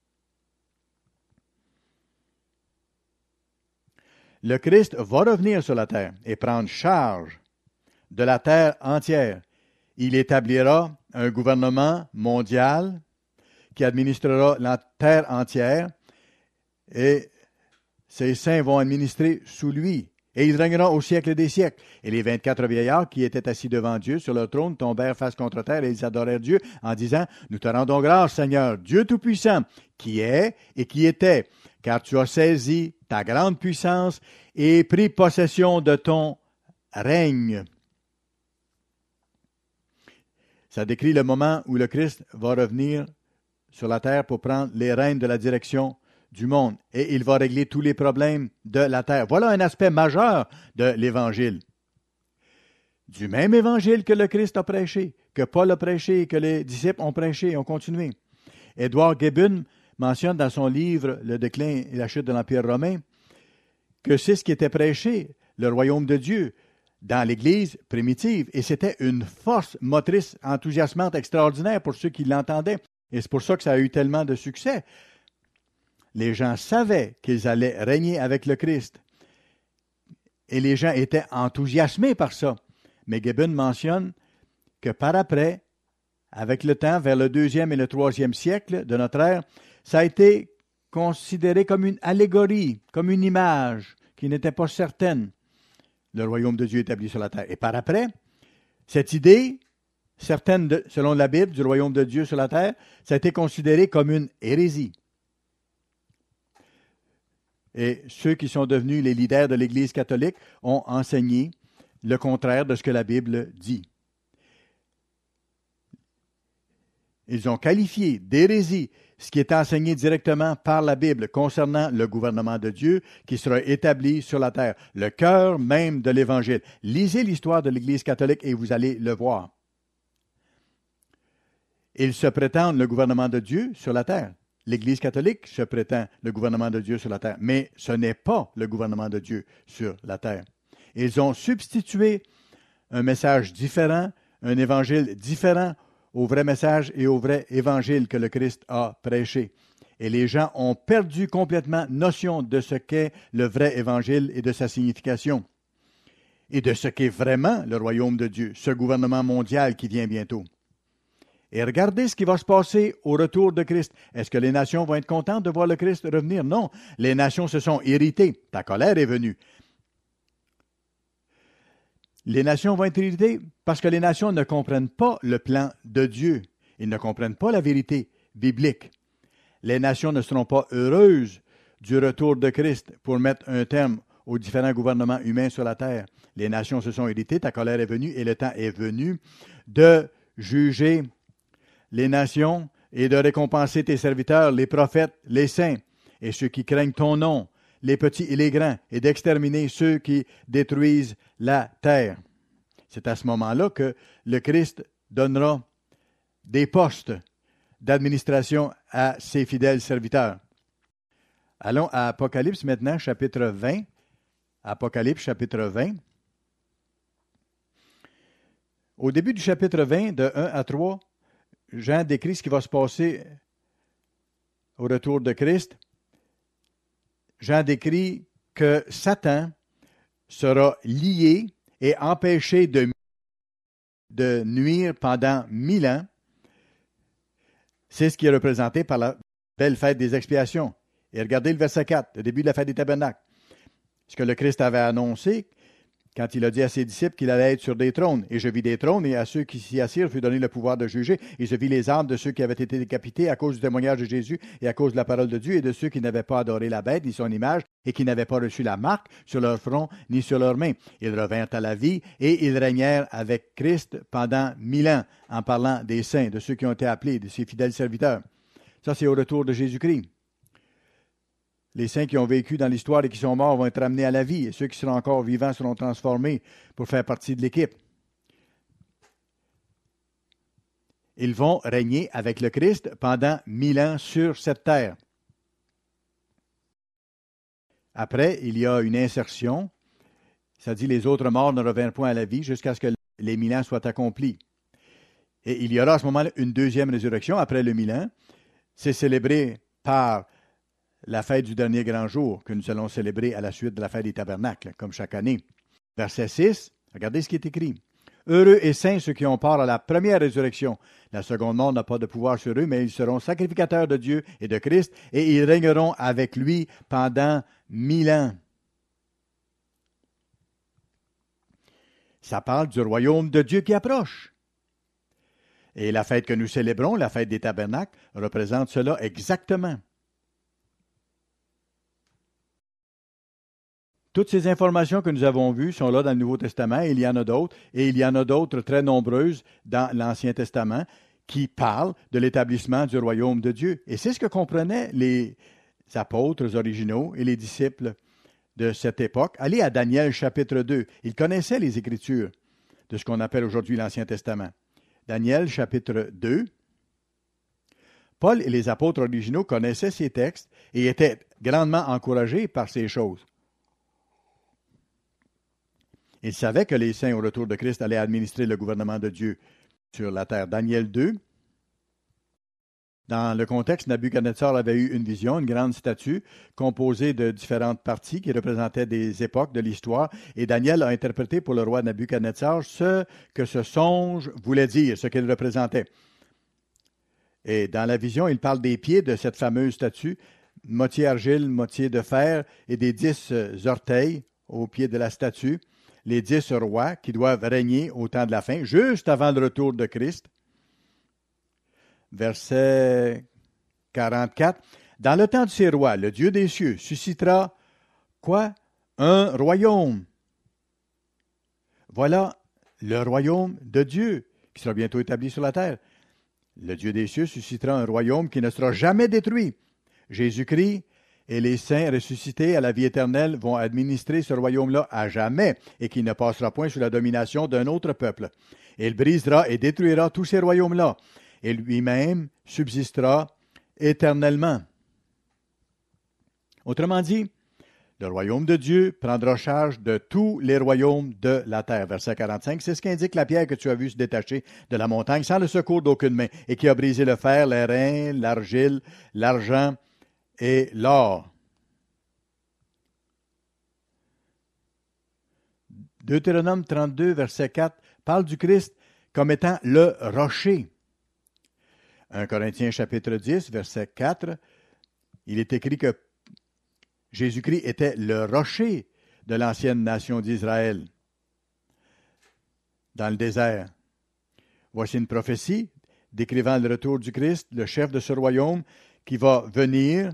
Le Christ va revenir sur la terre et prendre charge de la terre entière. Il établira un gouvernement mondial qui administrera la terre entière et ses saints vont administrer sous lui. Et il régnera au siècle des siècles. Et les vingt-quatre vieillards qui étaient assis devant Dieu sur leur trône tombèrent face contre terre et ils adorèrent Dieu en disant « Nous te rendons grâce, Seigneur, Dieu Tout-Puissant, qui est et qui était, car tu as saisi ta grande puissance et pris possession de ton règne. » Ça décrit le moment où le Christ va revenir sur la terre pour prendre les rênes de la direction du monde. Et il va régler tous les problèmes de la terre. Voilà un aspect majeur de l'Évangile. Du même Évangile que le Christ a prêché, que Paul a prêché, que les disciples ont prêché et ont continué. Edward Gibbon mentionne dans son livre « Le déclin et la chute de l'Empire romain » que c'est ce qui était prêché, le royaume de Dieu, dans l'Église primitive. Et c'était une force motrice enthousiasmante extraordinaire pour ceux qui l'entendaient. Et c'est pour ça que ça a eu tellement de succès. Les gens savaient qu'ils allaient régner avec le Christ. Et les gens étaient enthousiasmés par ça. Mais Gibbon mentionne que par après, avec le temps, vers le deuxième et le troisième siècle de notre ère, ça a été considéré comme une allégorie, comme une image qui n'était pas certaine. Le royaume de Dieu établi sur la terre. Et par après, cette idée, certaine de, selon la Bible, du royaume de Dieu sur la terre, ça a été considéré comme une hérésie. Et ceux qui sont devenus les leaders de l'Église catholique ont enseigné le contraire de ce que la Bible dit. Ils ont qualifié d'hérésie ce qui est enseigné directement par la Bible concernant le gouvernement de Dieu qui sera établi sur la terre, le cœur même de l'Évangile. Lisez l'histoire de l'Église catholique et vous allez le voir. Ils se prétendent le gouvernement de Dieu sur la terre. L'Église catholique se prétend le gouvernement de Dieu sur la terre, mais ce n'est pas le gouvernement de Dieu sur la terre. Ils ont substitué un message différent, un évangile différent au vrai message et au vrai évangile que le Christ a prêché. Et les gens ont perdu complètement notion de ce qu'est le vrai évangile et de sa signification, et de ce qu'est vraiment le royaume de Dieu, ce gouvernement mondial qui vient bientôt. Et regardez ce qui va se passer au retour de Christ. Est-ce que les nations vont être contentes de voir le Christ revenir? Non. Les nations se sont irritées. Ta colère est venue. Les nations vont être irritées parce que les nations ne comprennent pas le plan de Dieu. Ils ne comprennent pas la vérité biblique. Les nations ne seront pas heureuses du retour de Christ pour mettre un terme aux différents gouvernements humains sur la terre. Les nations se sont irritées, ta colère est venue et le temps est venu de juger les nations et de récompenser tes serviteurs, les prophètes, les saints et ceux qui craignent ton nom, les petits et les grands, et d'exterminer ceux qui détruisent la terre. C'est à ce moment-là que le Christ donnera des postes d'administration à ses fidèles serviteurs. Allons à Apocalypse maintenant, chapitre vingt. Apocalypse, chapitre vingt. Au début du chapitre vingt, de un à trois, Jean décrit ce qui va se passer au retour de Christ. Jean décrit que Satan sera lié et empêché de, de nuire pendant mille ans. C'est ce qui est représenté par la belle fête des expiations. Et regardez le verset quatre, le début de la fête des tabernacles. Ce que le Christ avait annoncé, quand il a dit à ses disciples qu'il allait être sur des trônes. Et je vis des trônes, et à ceux qui s'y assirent fut donné le pouvoir de juger. Et je vis les âmes de ceux qui avaient été décapités à cause du témoignage de Jésus et à cause de la parole de Dieu, et de ceux qui n'avaient pas adoré la bête ni son image, et qui n'avaient pas reçu la marque sur leur front ni sur leurs mains. Ils revinrent à la vie, et ils régnèrent avec Christ pendant mille ans, en parlant des saints, de ceux qui ont été appelés, de ses fidèles serviteurs. Ça, c'est au retour de Jésus-Christ. Les saints qui ont vécu dans l'histoire et qui sont morts vont être ramenés à la vie, et ceux qui seront encore vivants seront transformés pour faire partie de l'équipe. Ils vont régner avec le Christ pendant mille ans sur cette terre. Après, il y a une insertion. Ça dit, les autres morts ne revinrent point à la vie jusqu'à ce que les mille ans soient accomplis. Et il y aura à ce moment-là une deuxième résurrection après le mille ans. C'est célébré par la fête du dernier grand jour que nous allons célébrer à la suite de la fête des tabernacles, comme chaque année. Verset six, regardez ce qui est écrit. Heureux et saints ceux qui ont part à la première résurrection. La seconde mort n'a pas de pouvoir sur eux, mais ils seront sacrificateurs de Dieu et de Christ, et ils régneront avec lui pendant mille ans. Ça parle du royaume de Dieu qui approche. Et la fête que nous célébrons, la fête des tabernacles, représente cela exactement. Toutes ces informations que nous avons vues sont là dans le Nouveau Testament, et il y en a d'autres, et il y en a d'autres très nombreuses dans l'Ancien Testament qui parlent de l'établissement du royaume de Dieu. Et c'est ce que comprenaient les apôtres originaux et les disciples de cette époque. Allez à Daniel chapitre deux. Ils connaissaient les Écritures de ce qu'on appelle aujourd'hui l'Ancien Testament. Daniel chapitre deux. Paul et les apôtres originaux connaissaient ces textes et étaient grandement encouragés par ces choses. Ils savaient que les saints au retour de Christ allaient administrer le gouvernement de Dieu sur la terre. Daniel deux. Dans le contexte, Nabuchodonosor avait eu une vision, une grande statue composée de différentes parties qui représentaient des époques de l'histoire. Et Daniel a interprété pour le roi Nabuchodonosor ce que ce songe voulait dire, ce qu'il représentait. Et dans la vision, il parle des pieds de cette fameuse statue, moitié argile, moitié de fer, et des dix orteils au pied de la statue. Les dix rois qui doivent régner au temps de la fin, juste avant le retour de Christ. Verset quarante-quatre. Dans le temps de ces rois, le Dieu des cieux suscitera quoi? Un royaume. Voilà le royaume de Dieu qui sera bientôt établi sur la terre. Le Dieu des cieux suscitera un royaume qui ne sera jamais détruit. Jésus-Christ et les saints ressuscités à la vie éternelle vont administrer ce royaume-là à jamais et qui ne passera point sous la domination d'un autre peuple. Il brisera et détruira tous ces royaumes-là et lui-même subsistera éternellement. Autrement dit, le royaume de Dieu prendra charge de tous les royaumes de la terre. Verset quarante-cinq, c'est ce qu'indique la pierre que tu as vue se détacher de la montagne sans le secours d'aucune main et qui a brisé le fer, l'airain, l'argile, l'argent et l'or. Deutéronome trente-deux, verset quatre, parle du Christ comme étant le rocher. un Corinthiens chapitre dix, verset quatre, il est écrit que Jésus-Christ était le rocher de l'ancienne nation d'Israël dans le désert. Voici une prophétie décrivant le retour du Christ, le chef de ce royaume, qui va venir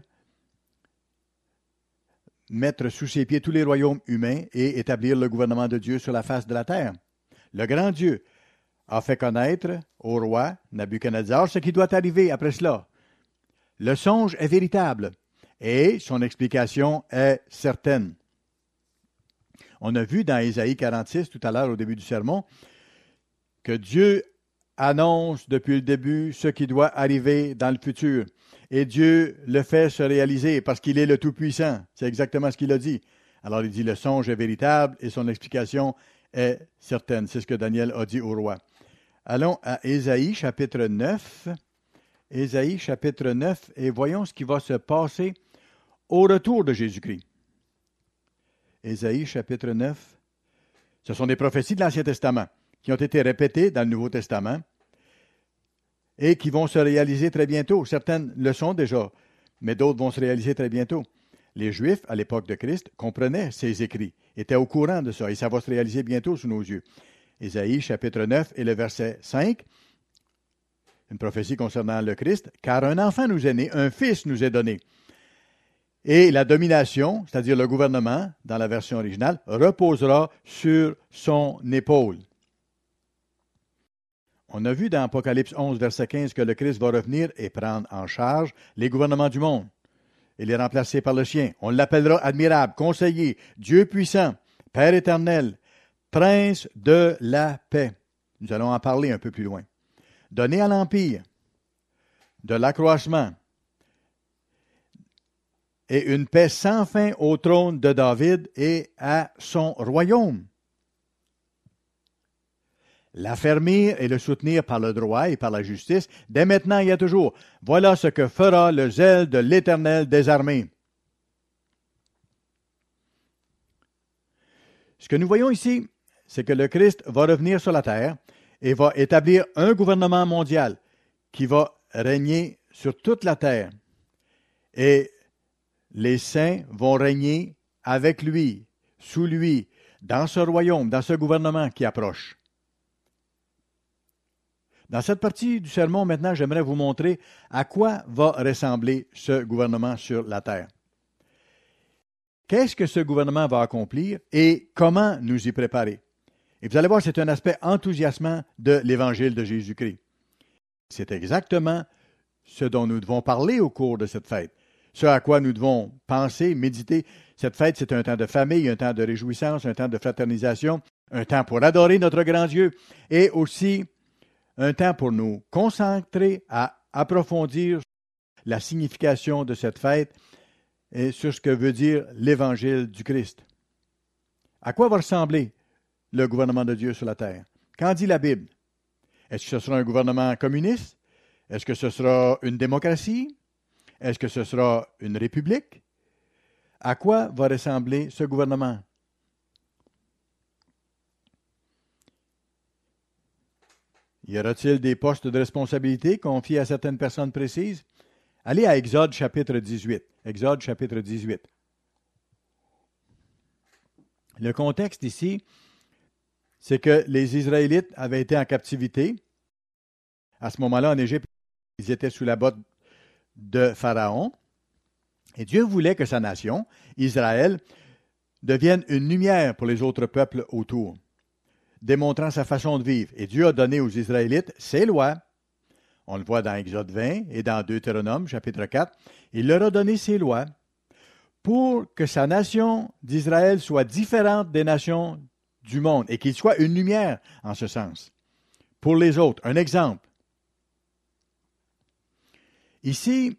mettre sous ses pieds tous les royaumes humains et établir le gouvernement de Dieu sur la face de la terre. Le grand Dieu a fait connaître au roi Nabuchodonosor ce qui doit arriver après cela. Le songe est véritable et son explication est certaine. On a vu dans Ésaïe quarante-six, tout à l'heure au début du sermon, que Dieu annonce depuis le début ce qui doit arriver dans le futur. Et Dieu le fait se réaliser parce qu'il est le Tout-Puissant. C'est exactement ce qu'il a dit. Alors il dit, le songe est véritable et son explication est certaine. C'est ce que Daniel a dit au roi. Allons à Ésaïe chapitre neuf. Ésaïe chapitre neuf et voyons ce qui va se passer au retour de Jésus-Christ. Ésaïe chapitre neuf. Ce sont des prophéties de l'Ancien Testament qui ont été répétées dans le Nouveau Testament et qui vont se réaliser très bientôt. Certaines le sont déjà, mais d'autres vont se réaliser très bientôt. Les Juifs, à l'époque de Christ, comprenaient ces écrits, étaient au courant de ça, et ça va se réaliser bientôt sous nos yeux. Ésaïe, chapitre neuf, et le verset cinq, une prophétie concernant le Christ, « Car un enfant nous est né, un fils nous est donné. » Et la domination, c'est-à-dire le gouvernement, dans la version originale, reposera sur son épaule. On a vu dans Apocalypse onze, verset quinze, que le Christ va revenir et prendre en charge les gouvernements du monde et les remplacer par le sien. On l'appellera admirable, conseiller, Dieu puissant, Père éternel, prince de la paix. Nous allons en parler un peu plus loin. Donné à l'Empire, de l'accroissement et une paix sans fin au trône de David et à son royaume. L'affermir et le soutenir par le droit et par la justice, dès maintenant et à toujours. Voilà ce que fera le zèle de l'Éternel des armées. Ce que nous voyons ici, c'est que le Christ va revenir sur la terre et va établir un gouvernement mondial qui va régner sur toute la terre. Et les saints vont régner avec lui, sous lui, dans ce royaume, dans ce gouvernement qui approche. Dans cette partie du sermon, maintenant, j'aimerais vous montrer à quoi va ressembler ce gouvernement sur la terre. Qu'est-ce que ce gouvernement va accomplir et comment nous y préparer? Et vous allez voir, c'est un aspect enthousiasmant de l'Évangile de Jésus-Christ. C'est exactement ce dont nous devons parler au cours de cette fête. Ce à quoi nous devons penser, méditer. Cette fête, c'est un temps de famille, un temps de réjouissance, un temps de fraternisation, un temps pour adorer notre grand Dieu et aussi un temps pour nous concentrer à approfondir la signification de cette fête et sur ce que veut dire l'Évangile du Christ. À quoi va ressembler le gouvernement de Dieu sur la terre? Qu'en dit la Bible? Est-ce que ce sera un gouvernement communiste? Est-ce que ce sera une démocratie? Est-ce que ce sera une république? À quoi va ressembler ce gouvernement? Y aura-t-il des postes de responsabilité confiés à certaines personnes précises? Allez à Exode chapitre dix-huit. Exode chapitre dix-huit. Le contexte ici, c'est que les Israélites avaient été en captivité. À ce moment-là, en Égypte, ils étaient sous la botte de Pharaon. Et Dieu voulait que sa nation, Israël, devienne une lumière pour les autres peuples autour, démontrant sa façon de vivre. Et Dieu a donné aux Israélites ses lois. On le voit dans Exode vingt et dans Deutéronome, chapitre quatre. Il leur a donné ses lois pour que sa nation d'Israël soit différente des nations du monde et qu'il soit une lumière en ce sens. Pour les autres, un exemple. Ici,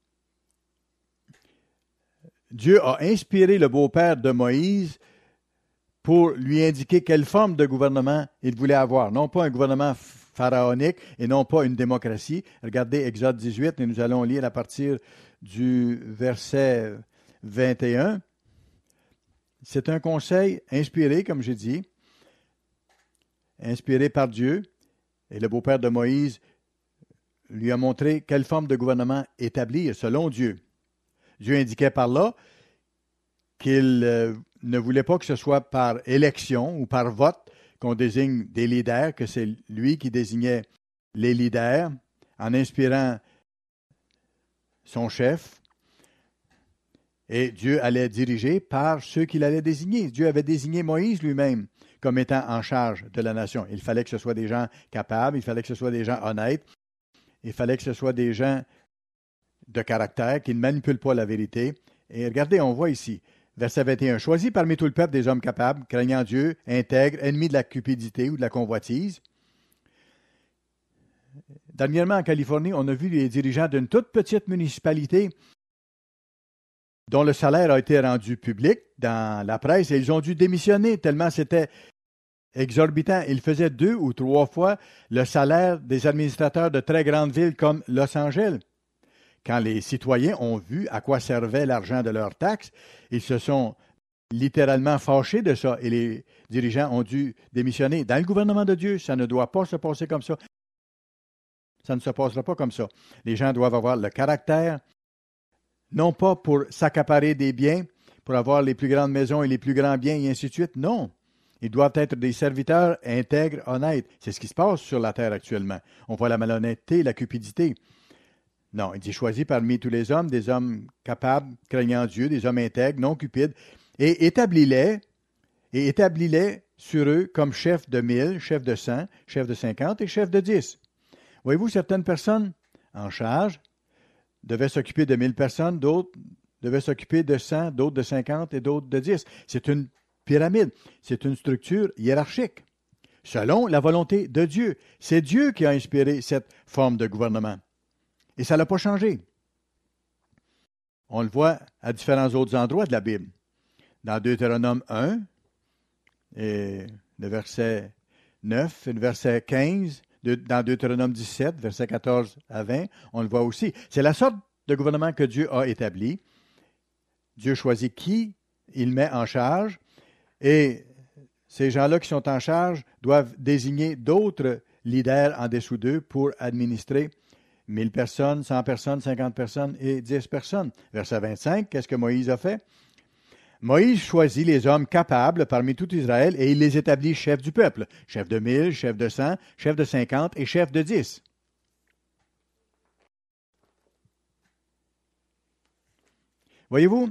Dieu a inspiré le beau-père de Moïse pour lui indiquer quelle forme de gouvernement il voulait avoir. Non pas un gouvernement pharaonique et non pas une démocratie. Regardez Exode dix-huit et nous allons lire à partir du verset vingt et un. C'est un conseil inspiré, comme j'ai dit, inspiré par Dieu. Et le beau-père de Moïse lui a montré quelle forme de gouvernement établir selon Dieu. Dieu indiquait par là qu'il euh, ne voulait pas que ce soit par élection ou par vote qu'on désigne des leaders, que c'est lui qui désignait les leaders en inspirant son chef. Et Dieu allait diriger par ceux qu'il allait désigner. Dieu avait désigné Moïse lui-même comme étant en charge de la nation. Il fallait que ce soit des gens capables, il fallait que ce soit des gens honnêtes, il fallait que ce soit des gens de caractère qui ne manipulent pas la vérité. Et regardez, on voit ici, verset vingt et un, « Choisis parmi tout le peuple des hommes capables, craignant Dieu, intègres, ennemis de la cupidité ou de la convoitise. » Dernièrement, en Californie, on a vu les dirigeants d'une toute petite municipalité dont le salaire a été rendu public dans la presse et ils ont dû démissionner tellement c'était exorbitant. Ils faisaient deux ou trois fois le salaire des administrateurs de très grandes villes comme Los Angeles. Quand les citoyens ont vu à quoi servait l'argent de leurs taxes, ils se sont littéralement fâchés de ça et les dirigeants ont dû démissionner. Dans le gouvernement de Dieu, ça ne doit pas se passer comme ça. Ça ne se passera pas comme ça. Les gens doivent avoir le caractère non pas pour s'accaparer des biens, pour avoir les plus grandes maisons et les plus grands biens, et ainsi de suite. Non. Ils doivent être des serviteurs intègres, honnêtes. C'est ce qui se passe sur la terre actuellement. On voit la malhonnêteté, la cupidité. Non, il dit choisis parmi tous les hommes des hommes capables, craignant Dieu, des hommes intègres, non cupides, et établis-les, et établis-les sur eux comme chefs de mille, chefs de cent, chefs de cinquante et chefs de dix. Voyez-vous, certaines personnes en charge devaient s'occuper de mille personnes, d'autres devaient s'occuper de cent, d'autres de cinquante et d'autres de dix. C'est une pyramide, c'est une structure hiérarchique, selon la volonté de Dieu. C'est Dieu qui a inspiré cette forme de gouvernement. Et ça ne l'a pas changé. On le voit à différents autres endroits de la Bible. Dans Deutéronome un, et le verset neuf et le verset quinze, de, dans Deutéronome dix-sept, verset quatorze à vingt, on le voit aussi. C'est la sorte de gouvernement que Dieu a établi. Dieu choisit qui il met en charge, et ces gens-là qui sont en charge doivent désigner d'autres leaders en dessous d'eux pour administrer mille personnes, cent personnes, cinquante personnes et dix personnes. Verset vingt-cinq, qu'est-ce que Moïse a fait? Moïse choisit les hommes capables parmi tout Israël et il les établit chefs du peuple, chefs de mille, chefs de cent, chefs de cinquante et chefs de dix. Voyez-vous,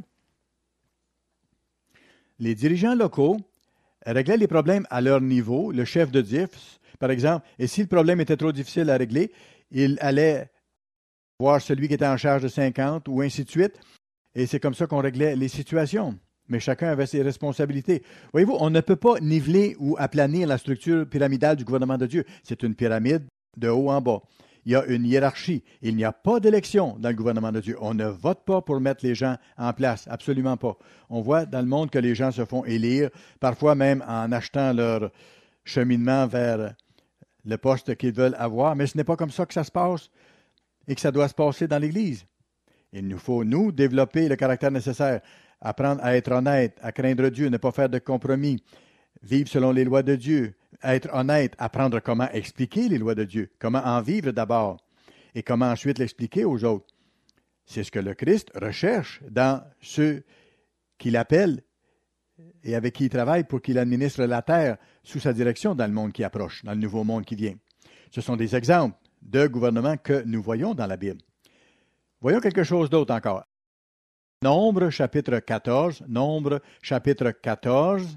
les dirigeants locaux réglaient les problèmes à leur niveau, le chef de dix, par exemple, et si le problème était trop difficile à régler, il allait voir celui qui était en charge de cinquante ou ainsi de suite, et c'est comme ça qu'on réglait les situations. Mais chacun avait ses responsabilités. Voyez-vous, on ne peut pas niveler ou aplanir la structure pyramidale du gouvernement de Dieu. C'est une pyramide de haut en bas. Il y a une hiérarchie. Il n'y a pas d'élection dans le gouvernement de Dieu. On ne vote pas pour mettre les gens en place. Absolument pas. On voit dans le monde que les gens se font élire, parfois même en achetant leur cheminement vers le poste qu'ils veulent avoir. Mais ce n'est pas comme ça que ça se passe et que ça doit se passer dans l'Église. Il nous faut, nous, développer le caractère nécessaire. Apprendre à être honnête, à craindre Dieu, ne pas faire de compromis, vivre selon les lois de Dieu, être honnête, apprendre comment expliquer les lois de Dieu, comment en vivre d'abord et comment ensuite l'expliquer aux autres. C'est ce que le Christ recherche dans ceux qu'il appelle et avec qui il travaille pour qu'il administre la terre sous sa direction dans le monde qui approche, dans le nouveau monde qui vient. Ce sont des exemples de gouvernement que nous voyons dans la Bible. Voyons quelque chose d'autre encore. Nombre, chapitre quatorze. Nombre, chapitre quatorze.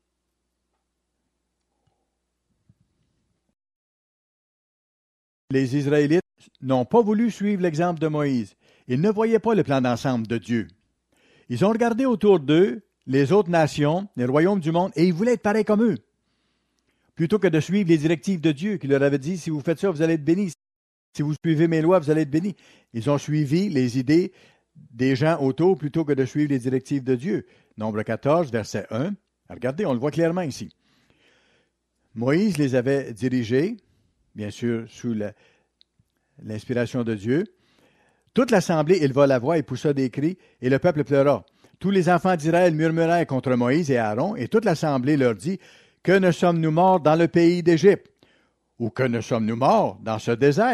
Les Israélites n'ont pas voulu suivre l'exemple de Moïse. Ils ne voyaient pas le plan d'ensemble de Dieu. Ils ont regardé autour d'eux les autres nations, les royaumes du monde, et ils voulaient être pareils comme eux. Plutôt que de suivre les directives de Dieu, qui leur avait dit, si vous faites ça, vous allez être bénis. Si vous suivez mes lois, vous allez être bénis. Ils ont suivi les idées des gens autour plutôt que de suivre les directives de Dieu. Nombre quatorze, verset un. Regardez, on le voit clairement ici. Moïse les avait dirigés, bien sûr, sous la, l'inspiration de Dieu. Toute l'assemblée éleva la voix et poussa des cris, et le peuple pleura. Tous les enfants d'Israël murmurèrent contre Moïse et Aaron, et toute l'assemblée leur dit, « Que ne sommes-nous morts dans le pays d'Égypte? Ou que ne sommes-nous morts dans ce désert? »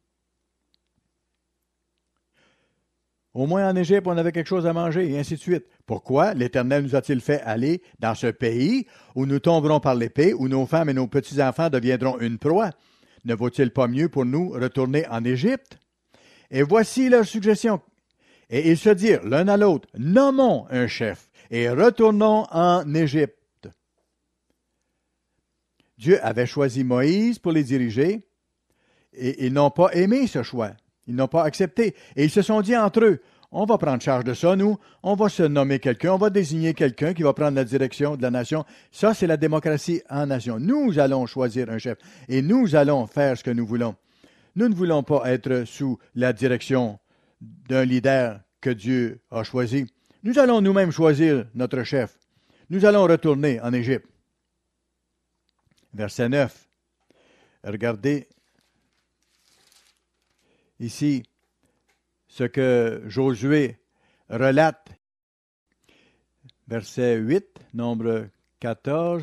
Au moins en Égypte, on avait quelque chose à manger, et ainsi de suite. Pourquoi l'Éternel nous a-t-il fait aller dans ce pays où nous tomberons par l'épée, où nos femmes et nos petits-enfants deviendront une proie? Ne vaut-il pas mieux pour nous retourner en Égypte? Et voici leur suggestion. Et ils se dirent l'un à l'autre, nommons un chef et retournons en Égypte. Dieu avait choisi Moïse pour les diriger et ils n'ont pas aimé ce choix. Ils n'ont pas accepté. Et ils se sont dit entre eux, on va prendre charge de ça, nous. On va se nommer quelqu'un, on va désigner quelqu'un qui va prendre la direction de la nation. Ça, c'est la démocratie en nation. Nous allons choisir un chef et nous allons faire ce que nous voulons. Nous ne voulons pas être sous la direction d'un leader que Dieu a choisi. Nous allons nous-mêmes choisir notre chef. Nous allons retourner en Égypte. Verset neuf. Regardez ici ce que Josué relate. Verset huit, nombre quatorze.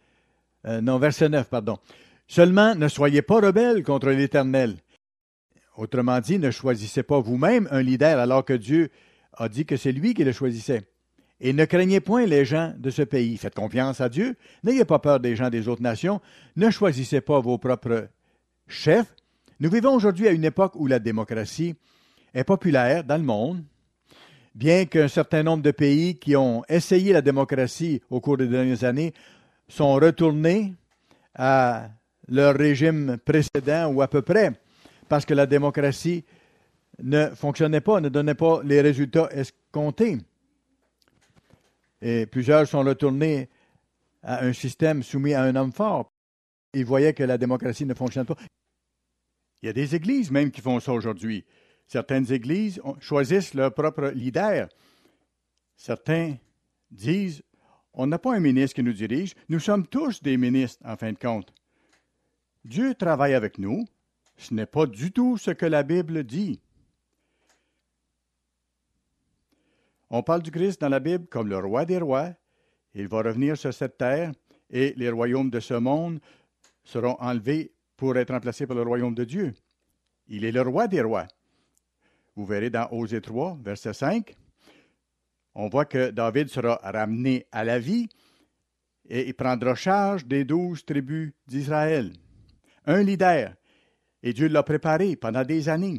Euh, non, verset neuf, pardon. Seulement, ne soyez pas rebelles contre l'Éternel. Autrement dit, ne choisissez pas vous-même un leader alors que Dieu a dit que c'est lui qui le choisissait. Et ne craignez point les gens de ce pays. Faites confiance à Dieu. N'ayez pas peur des gens des autres nations. Ne choisissez pas vos propres chefs. Nous vivons aujourd'hui à une époque où la démocratie est populaire dans le monde. Bien qu'un certain nombre de pays qui ont essayé la démocratie au cours des dernières années sont retournés à leur régime précédent ou à peu près, parce que la démocratie ne fonctionnait pas, ne donnait pas les résultats escomptés. Et plusieurs sont retournés à un système soumis à un homme fort. Ils voyaient que la démocratie ne fonctionne pas. Il y a des églises même qui font ça aujourd'hui. Certaines églises choisissent leur propre leader. Certains disent, on n'a pas un ministre qui nous dirige, nous sommes tous des ministres en fin de compte. Dieu travaille avec nous. Ce n'est pas du tout ce que la Bible dit. On parle du Christ dans la Bible comme le roi des rois. Il va revenir sur cette terre et les royaumes de ce monde seront enlevés pour être remplacés par le royaume de Dieu. Il est le roi des rois. Vous verrez dans Osée trois, verset cinq, on voit que David sera ramené à la vie et il prendra charge des douze tribus d'Israël. Un leader. Et Dieu l'a préparé pendant des années.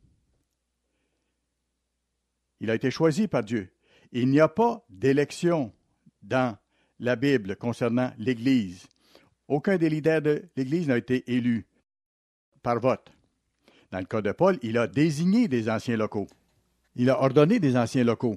Il a été choisi par Dieu. Il n'y a pas d'élection dans la Bible concernant l'Église. Aucun des leaders de l'Église n'a été élu par vote. Dans le cas de Paul, il a désigné des anciens locaux. Il a ordonné des anciens locaux.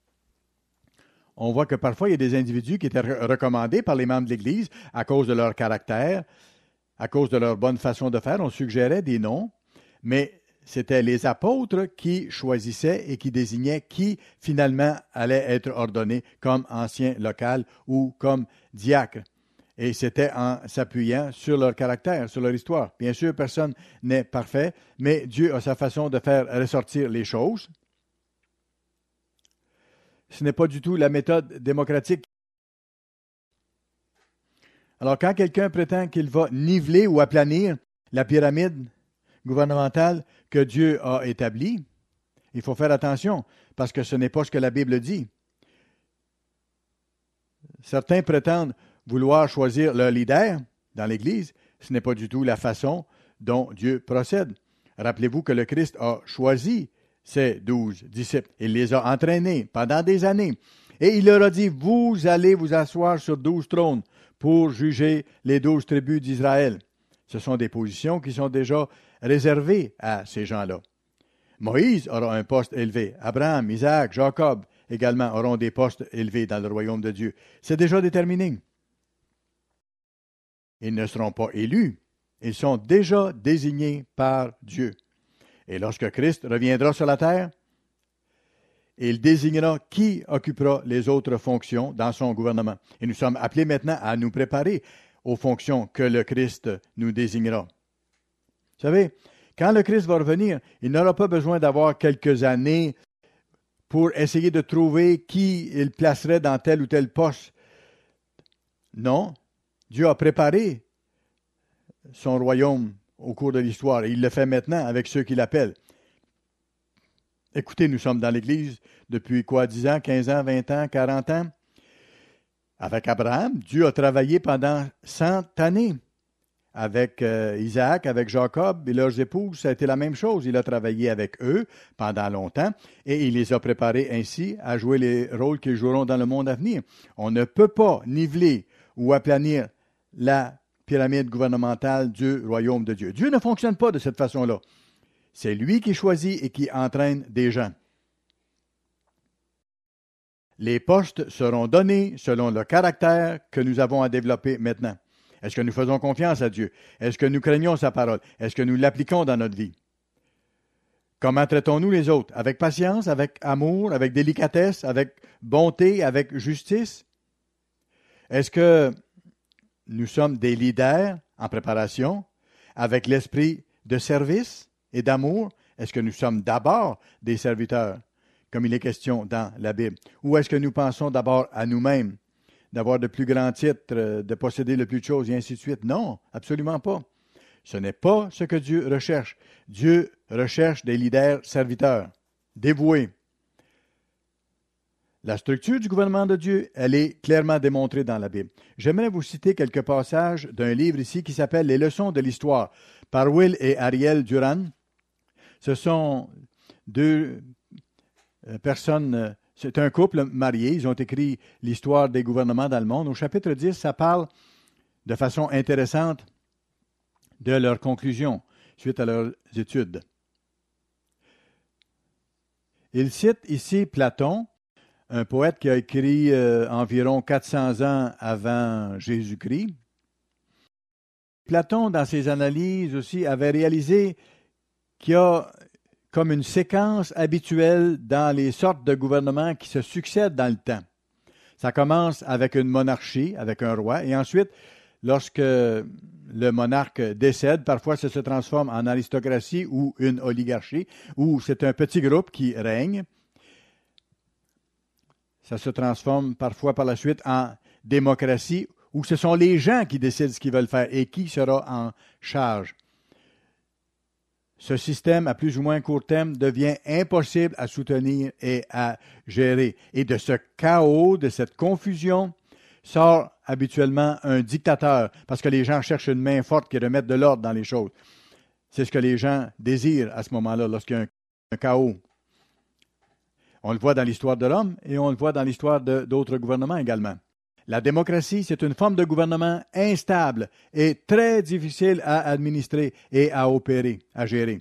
On voit que parfois, il y a des individus qui étaient recommandés par les membres de l'Église à cause de leur caractère, à cause de leur bonne façon de faire. On suggérait des noms, mais c'était les apôtres qui choisissaient et qui désignaient qui finalement allait être ordonné comme ancien local ou comme diacre. Et c'était en s'appuyant sur leur caractère, sur leur histoire. Bien sûr, personne n'est parfait, mais Dieu a sa façon de faire ressortir les choses. Ce n'est pas du tout la méthode démocratique. Alors, quand quelqu'un prétend qu'il va niveler ou aplanir la pyramide gouvernementale que Dieu a établie, il faut faire attention, parce que ce n'est pas ce que la Bible dit. Certains prétendent vouloir choisir leur leader dans l'Église. Ce n'est pas du tout la façon dont Dieu procède. Rappelez-vous que le Christ a choisi ses douze disciples. Il les a entraînés pendant des années. Et il leur a dit, vous allez vous asseoir sur douze trônes pour juger les douze tribus d'Israël. Ce sont des positions qui sont déjà réservées à ces gens-là. Moïse aura un poste élevé. Abraham, Isaac, Jacob également auront des postes élevés dans le royaume de Dieu. C'est déjà déterminé. Ils ne seront pas élus. Ils sont déjà désignés par Dieu. Et lorsque Christ reviendra sur la terre, il désignera qui occupera les autres fonctions dans son gouvernement. Et nous sommes appelés maintenant à nous préparer aux fonctions que le Christ nous désignera. Vous savez, quand le Christ va revenir, il n'aura pas besoin d'avoir quelques années pour essayer de trouver qui il placerait dans tel ou tel poste. Non, Dieu a préparé son royaume au cours de l'histoire et il le fait maintenant avec ceux qui l'appellent. Écoutez, nous sommes dans l'Église depuis quoi, dix ans, quinze ans, vingt ans, quarante ans? Avec Abraham, Dieu a travaillé pendant cent années. Avec euh, Isaac, avec Jacob et leurs épouses, ça a été la même chose. Il a travaillé avec eux pendant longtemps et il les a préparés ainsi à jouer les rôles qu'ils joueront dans le monde à venir. On ne peut pas niveler ou aplanir la pyramide gouvernementale du royaume de Dieu. Dieu ne fonctionne pas de cette façon-là. C'est lui qui choisit et qui entraîne des gens. Les postes seront donnés selon le caractère que nous avons à développer maintenant. Est-ce que nous faisons confiance à Dieu? Est-ce que nous craignons sa parole? Est-ce que nous l'appliquons dans notre vie? Comment traitons-nous les autres? Avec patience, avec amour, avec délicatesse, avec bonté, avec justice? Est-ce que nous sommes des leaders en préparation, avec l'esprit de service et d'amour? Est-ce que nous sommes d'abord des serviteurs, comme il est question dans la Bible? Ou est-ce que nous pensons d'abord à nous-mêmes, d'avoir de plus grands titres, de posséder le plus de choses, et ainsi de suite? Non, absolument pas. Ce n'est pas ce que Dieu recherche. Dieu recherche des leaders serviteurs, dévoués. La structure du gouvernement de Dieu, elle est clairement démontrée dans la Bible. J'aimerais vous citer quelques passages d'un livre ici qui s'appelle « Les leçons de l'histoire » par Will et Ariel Duran. Ce sont deux personnes, c'est un couple marié, ils ont écrit l'histoire des gouvernements dans le monde. Au chapitre dix, ça parle de façon intéressante de leurs conclusions suite à leurs études. Il cite ici Platon, un poète qui a écrit euh, environ quatre cents ans avant Jésus-Christ. Platon, dans ses analyses aussi, avait réalisé qu'il y a comme une séquence habituelle dans les sortes de gouvernements qui se succèdent dans le temps. Ça commence avec une monarchie, avec un roi, et ensuite, lorsque le monarque décède, parfois ça se transforme en aristocratie ou une oligarchie, où c'est un petit groupe qui règne. Ça se transforme parfois par la suite en démocratie, où ce sont les gens qui décident ce qu'ils veulent faire et qui sera en charge. Ce système, à plus ou moins court terme, devient impossible à soutenir et à gérer. Et de ce chaos, de cette confusion, sort habituellement un dictateur, parce que les gens cherchent une main forte qui remette de l'ordre dans les choses. C'est ce que les gens désirent à ce moment-là, lorsqu'il y a un, un chaos. On le voit dans l'histoire de Rome et on le voit dans l'histoire de, d'autres gouvernements également. La démocratie, c'est une forme de gouvernement instable et très difficile à administrer et à opérer, à gérer.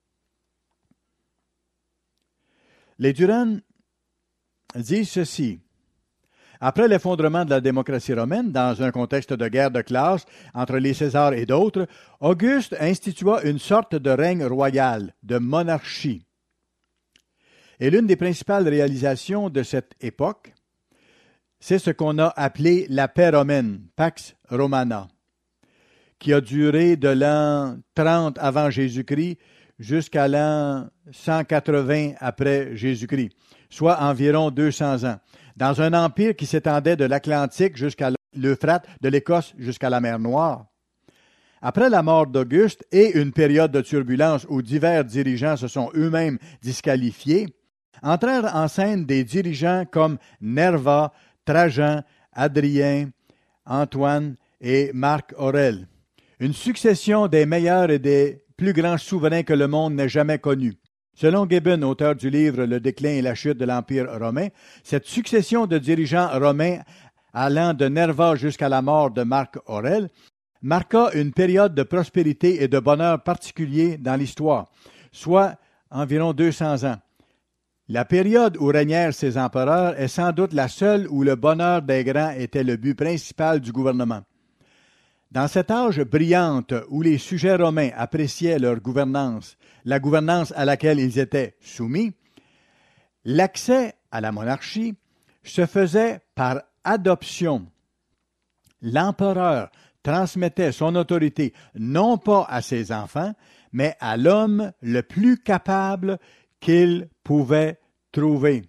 Les Duran disent ceci. Après l'effondrement de la démocratie romaine, dans un contexte de guerre de classe entre les Césars et d'autres, Auguste institua une sorte de règne royal, de monarchie. Et l'une des principales réalisations de cette époque, c'est ce qu'on a appelé la paix romaine, Pax Romana, qui a duré de l'an trente avant Jésus-Christ jusqu'à l'an cent quatre-vingts après Jésus-Christ, soit environ deux cents ans, dans un empire qui s'étendait de l'Atlantique jusqu'à l'Euphrate, de l'Écosse jusqu'à la mer Noire. Après la mort d'Auguste et une période de turbulence où divers dirigeants se sont eux-mêmes disqualifiés, entrèrent en scène des dirigeants comme Nerva, Trajan, Adrien, Antoine et Marc Aurèle. Une succession des meilleurs et des plus grands souverains que le monde n'ait jamais connus. Selon Gibbon, auteur du livre Le déclin et la chute de l'Empire romain, cette succession de dirigeants romains allant de Nerva jusqu'à la mort de Marc Aurèle marqua une période de prospérité et de bonheur particulier dans l'histoire, soit environ deux cents ans. La période où régnèrent ces empereurs est sans doute la seule où le bonheur des grands était le but principal du gouvernement. Dans cette âge brillante où les sujets romains appréciaient leur gouvernance, la gouvernance à laquelle ils étaient soumis, l'accès à la monarchie se faisait par adoption. L'empereur transmettait son autorité non pas à ses enfants, mais à l'homme le plus capable qu'il pouvait trouver.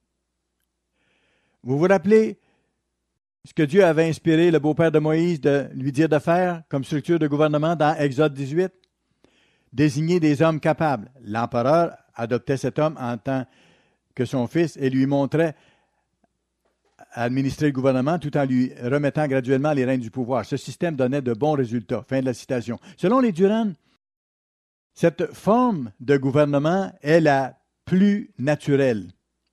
Vous vous rappelez ce que Dieu avait inspiré le beau-père de Moïse de lui dire de faire comme structure de gouvernement dans Exode dix-huit? Désigner des hommes capables. L'empereur adoptait cet homme en tant que son fils et lui montrait administrer le gouvernement tout en lui remettant graduellement les rênes du pouvoir. Ce système donnait de bons résultats. Fin de la citation. Selon les Duran, cette forme de gouvernement est la plus naturelle.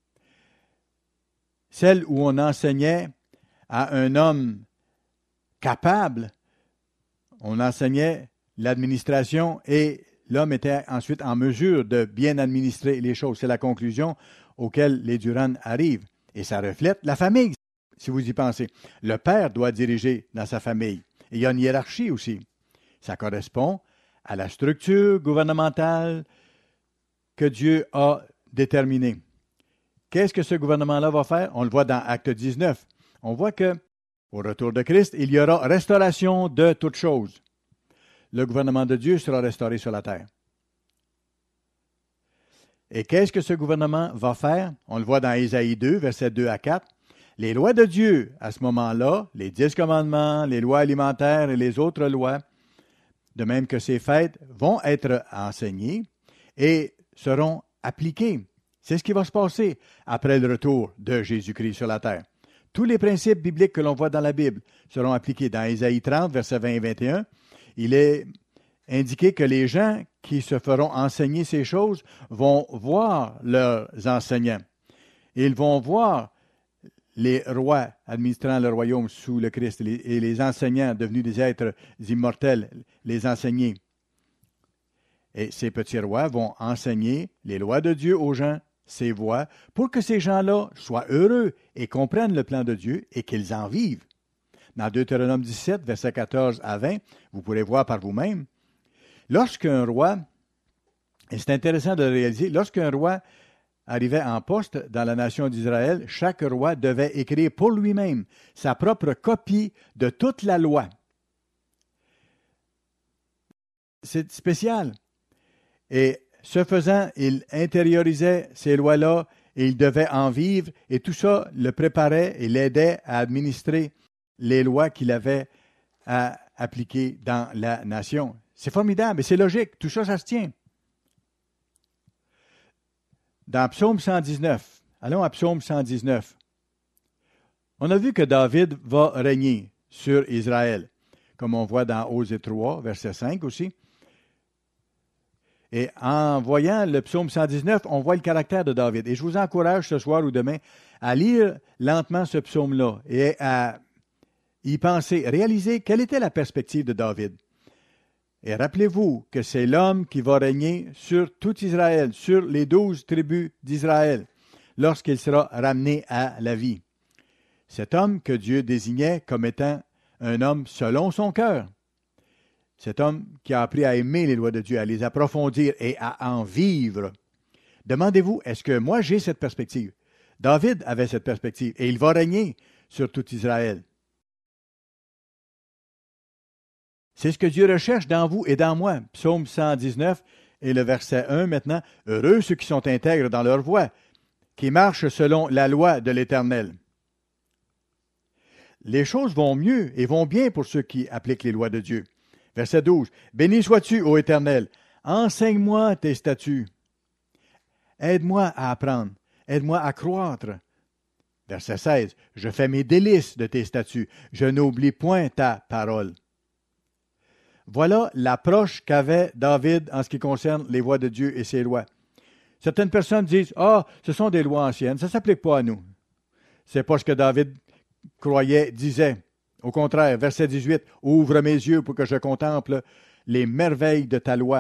Celle où on enseignait à un homme capable, on enseignait l'administration et l'homme était ensuite en mesure de bien administrer les choses. C'est la conclusion auquel les Duran arrivent. Et ça reflète la famille, si vous y pensez. Le père doit diriger dans sa famille. Et il y a une hiérarchie aussi. Ça correspond à la structure gouvernementale que Dieu a déterminée. Qu'est-ce que ce gouvernement-là va faire? On le voit dans Acte dix-neuf. On voit que, au retour de Christ, il y aura restauration de toutes choses. Le gouvernement de Dieu sera restauré sur la terre. Et qu'est-ce que ce gouvernement va faire? On le voit dans Ésaïe deux, versets deux à quatre. Les lois de Dieu, à ce moment-là, les dix commandements, les lois alimentaires et les autres lois, de même que ces fêtes vont être enseignées et seront appliquées. C'est ce qui va se passer après le retour de Jésus-Christ sur la terre. Tous les principes bibliques que l'on voit dans la Bible seront appliqués. Dans Ésaïe trente, versets vingt et vingt et un, il est indiqué que les gens qui se feront enseigner ces choses vont voir leurs enseignants. Ils vont voir les rois administrant le royaume sous le Christ et les enseignants devenus des êtres immortels les enseigner. Et ces petits rois vont enseigner les lois de Dieu aux gens, ses voies, pour que ces gens-là soient heureux et comprennent le plan de Dieu et qu'ils en vivent. Dans Deutéronome dix-sept, versets quatorze à vingt, vous pourrez voir par vous-même, lorsqu'un roi, et c'est intéressant de le réaliser, lorsqu'un roi arrivait en poste dans la nation d'Israël, chaque roi devait écrire pour lui-même sa propre copie de toute la loi. C'est spécial. Et ce faisant, il intériorisait ces lois-là et il devait en vivre et tout ça le préparait et l'aidait à administrer les lois qu'il avait à appliquer dans la nation. C'est formidable et c'est logique. Tout ça, ça se tient. Dans Psaume cent dix-neuf, allons à Psaume cent dix-neuf. On a vu que David va régner sur Israël, comme on voit dans Osée trois, verset cinq aussi. Et en voyant le Psaume cent dix-neuf, on voit le caractère de David. Et je vous encourage ce soir ou demain à lire lentement ce psaume-là et à y penser, réaliser quelle était la perspective de David. Et rappelez-vous que c'est l'homme qui va régner sur tout Israël, sur les douze tribus d'Israël, lorsqu'il sera ramené à la vie. Cet homme que Dieu désignait comme étant un homme selon son cœur. Cet homme qui a appris à aimer les lois de Dieu, à les approfondir et à en vivre. Demandez-vous, est-ce que moi j'ai cette perspective? David avait cette perspective et il va régner sur tout Israël. C'est ce que Dieu recherche dans vous et dans moi. Psaume cent dix-neuf et le verset un maintenant. Heureux ceux qui sont intègres dans leur voie, qui marchent selon la loi de l'Éternel. Les choses vont mieux et vont bien pour ceux qui appliquent les lois de Dieu. Verset douze. Béni sois-tu, ô Éternel, enseigne-moi tes statuts. Aide-moi à apprendre, aide-moi à croître. Verset seize. Je fais mes délices de tes statuts, je n'oublie point ta parole. Voilà l'approche qu'avait David en ce qui concerne les voies de Dieu et ses lois. Certaines personnes disent « Ah, ce sont des lois anciennes, ça ne s'applique pas à nous. » C'est pas ce que David croyait, disait. Au contraire, verset dix-huit, « Ouvre mes yeux pour que je contemple les merveilles de ta loi. »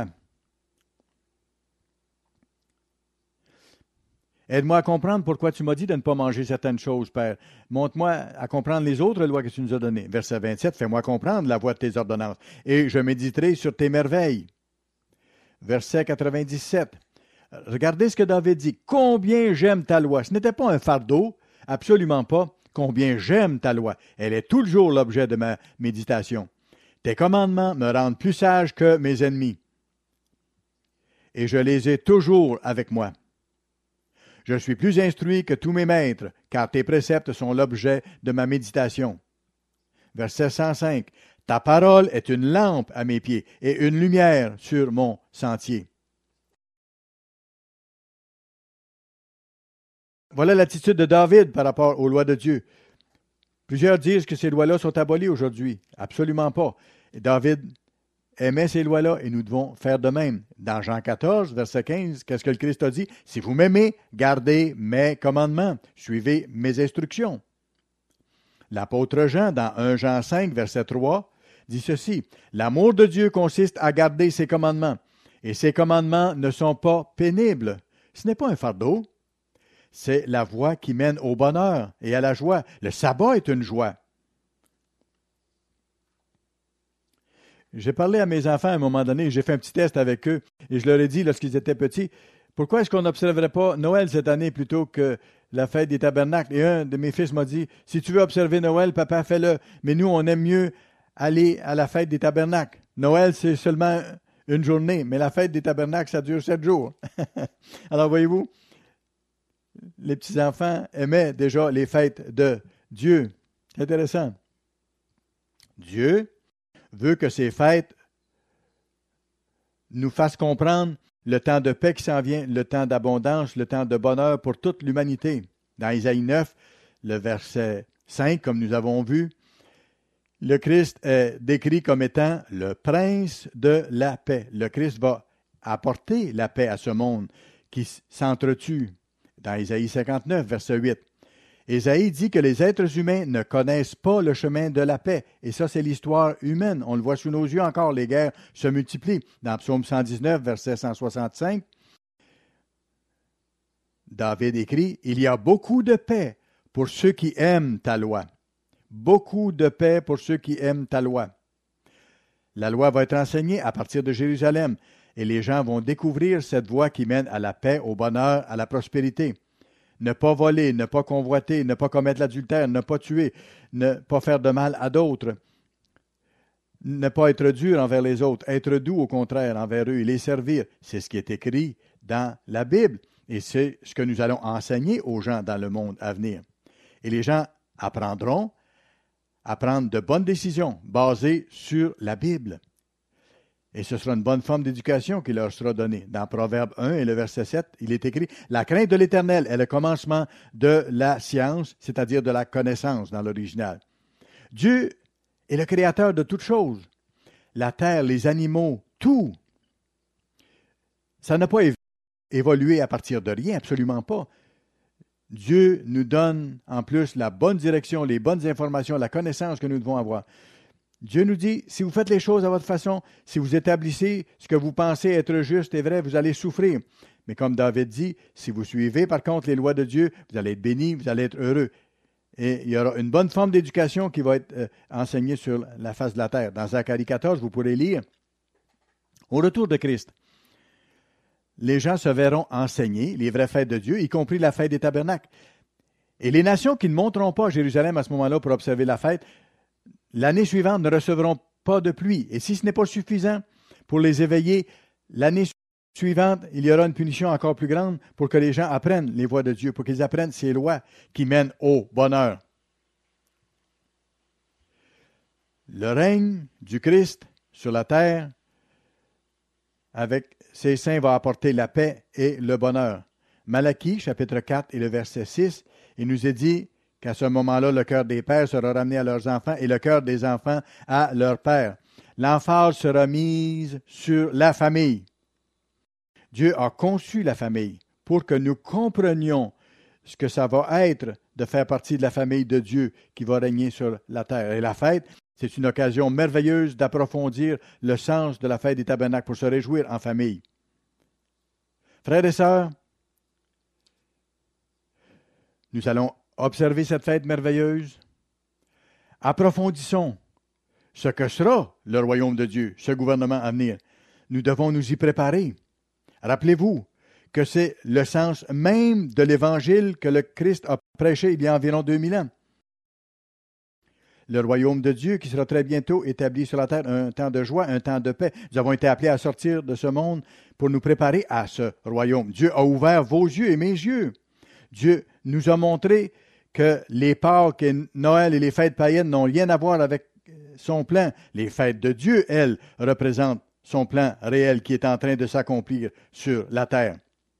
Aide-moi à comprendre pourquoi tu m'as dit de ne pas manger certaines choses, Père. Montre-moi à comprendre les autres lois que tu nous as données. Verset vingt-sept, fais-moi comprendre la voie de tes ordonnances, et je méditerai sur tes merveilles. Verset quatre-vingt-dix-sept, regardez ce que David dit. Combien j'aime ta loi. Ce n'était pas un fardeau, absolument pas. Combien j'aime ta loi. Elle est tout le jour l'objet de ma méditation. Tes commandements me rendent plus sage que mes ennemis. Et je les ai toujours avec moi. Je suis plus instruit que tous mes maîtres, car tes préceptes sont l'objet de ma méditation. Verset cent cinq. Ta parole est une lampe à mes pieds et une lumière sur mon sentier. Voilà l'attitude de David par rapport aux lois de Dieu. Plusieurs disent que ces lois-là sont abolies aujourd'hui. Absolument pas. Et David aimait ces lois-là et nous devons faire de même. Dans Jean quatorze, verset quinze, qu'est-ce que le Christ a dit? Si vous m'aimez, gardez mes commandements, suivez mes instructions. L'apôtre Jean, dans premier Jean cinq, verset trois, dit ceci. L'amour de Dieu consiste à garder ses commandements, et ses commandements ne sont pas pénibles. Ce n'est pas un fardeau. C'est la voie qui mène au bonheur et à la joie. Le sabbat est une joie. J'ai parlé à mes enfants à un moment donné, j'ai fait un petit test avec eux, et je leur ai dit, lorsqu'ils étaient petits, pourquoi est-ce qu'on n'observerait pas Noël cette année plutôt que la fête des tabernacles? Et un de mes fils m'a dit, si tu veux observer Noël, papa, fais-le. Mais nous, on aime mieux aller à la fête des tabernacles. Noël, c'est seulement une journée, mais la fête des tabernacles, ça dure sept jours. Alors, voyez-vous, les petits-enfants aimaient déjà les fêtes de Dieu. C'est intéressant. Dieu veut que ces fêtes nous fasse comprendre le temps de paix qui s'en vient, le temps d'abondance, le temps de bonheur pour toute l'humanité. Dans Isaïe neuf, le verset cinq, comme nous avons vu, le Christ est décrit comme étant le prince de la paix. Le Christ va apporter la paix à ce monde qui s'entretue. Dans Isaïe cinquante-neuf, verset huit. Isaïe dit que les êtres humains ne connaissent pas le chemin de la paix. Et ça, c'est l'histoire humaine. On le voit sous nos yeux encore. Les guerres se multiplient. Dans Psaume cent dix-neuf, verset cent soixante-cinq, David écrit « Il y a beaucoup de paix pour ceux qui aiment ta loi. » Beaucoup de paix pour ceux qui aiment ta loi. La loi va être enseignée à partir de Jérusalem et les gens vont découvrir cette voie qui mène à la paix, au bonheur, à la prospérité. Ne pas voler, ne pas convoiter, ne pas commettre l'adultère, ne pas tuer, ne pas faire de mal à d'autres, ne pas être dur envers les autres, être doux au contraire envers eux et les servir. C'est ce qui est écrit dans la Bible et c'est ce que nous allons enseigner aux gens dans le monde à venir. Et les gens apprendront à prendre de bonnes décisions basées sur la Bible. Et ce sera une bonne forme d'éducation qui leur sera donnée. Dans Proverbe un et le verset sept, il est écrit « La crainte de l'Éternel est le commencement de la science, c'est-à-dire de la connaissance dans l'original. » Dieu est le créateur de toutes choses. La terre, les animaux, tout. Ça n'a pas évolué à partir de rien, absolument pas. Dieu nous donne en plus la bonne direction, les bonnes informations, la connaissance que nous devons avoir. Dieu nous dit, si vous faites les choses à votre façon, si vous établissez ce que vous pensez être juste et vrai, vous allez souffrir. Mais comme David dit, si vous suivez par contre les lois de Dieu, vous allez être bénis, vous allez être heureux. Et il y aura une bonne forme d'éducation qui va être euh, enseignée sur la face de la terre. Dans Zacharie quatorze, vous pourrez lire, au retour de Christ, les gens se verront enseigner les vraies fêtes de Dieu, y compris la fête des tabernacles. Et les nations qui ne monteront pas à Jérusalem à ce moment-là pour observer la fête, l'année suivante ne recevront pas de pluie. Et si ce n'est pas suffisant pour les éveiller, l'année suivante, il y aura une punition encore plus grande pour que les gens apprennent les voies de Dieu, pour qu'ils apprennent ces lois qui mènent au bonheur. Le règne du Christ sur la terre, avec ses saints, va apporter la paix et le bonheur. Malachie, chapitre quatre et le verset six, il nous est dit qu'à ce moment-là, le cœur des pères sera ramené à leurs enfants et le cœur des enfants à leurs pères. L'emphase sera mise sur la famille. Dieu a conçu la famille pour que nous comprenions ce que ça va être de faire partie de la famille de Dieu qui va régner sur la terre. Et la fête, c'est une occasion merveilleuse d'approfondir le sens de la fête des tabernacles pour se réjouir en famille. Frères et sœurs, nous allons observer cette fête merveilleuse. Approfondissons ce que sera le royaume de Dieu, ce gouvernement à venir. Nous devons nous y préparer. Rappelez-vous que c'est le sens même de l'Évangile que le Christ a prêché il y a environ deux mille ans. Le royaume de Dieu qui sera très bientôt établi sur la terre, un temps de joie, un temps de paix. Nous avons été appelés à sortir de ce monde pour nous préparer à ce royaume. Dieu a ouvert vos yeux et mes yeux. Dieu nous a montré que les Pâques et Noël et les fêtes païennes n'ont rien à voir avec son plan. Les fêtes de Dieu, elles, représentent son plan réel qui est en train de s'accomplir sur la terre.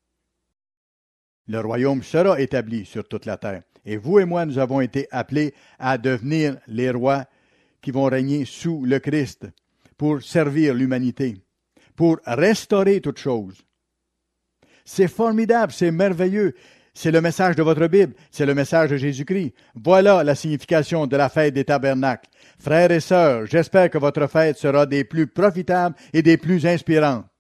Le royaume sera établi sur toute la terre. Et vous et moi, nous avons été appelés à devenir les rois qui vont régner sous le Christ pour servir l'humanité, pour restaurer toutes choses. C'est formidable, c'est merveilleux. C'est le message de votre Bible, c'est le message de Jésus-Christ. Voilà la signification de la fête des tabernacles. Frères et sœurs, j'espère que votre fête sera des plus profitables et des plus inspirantes.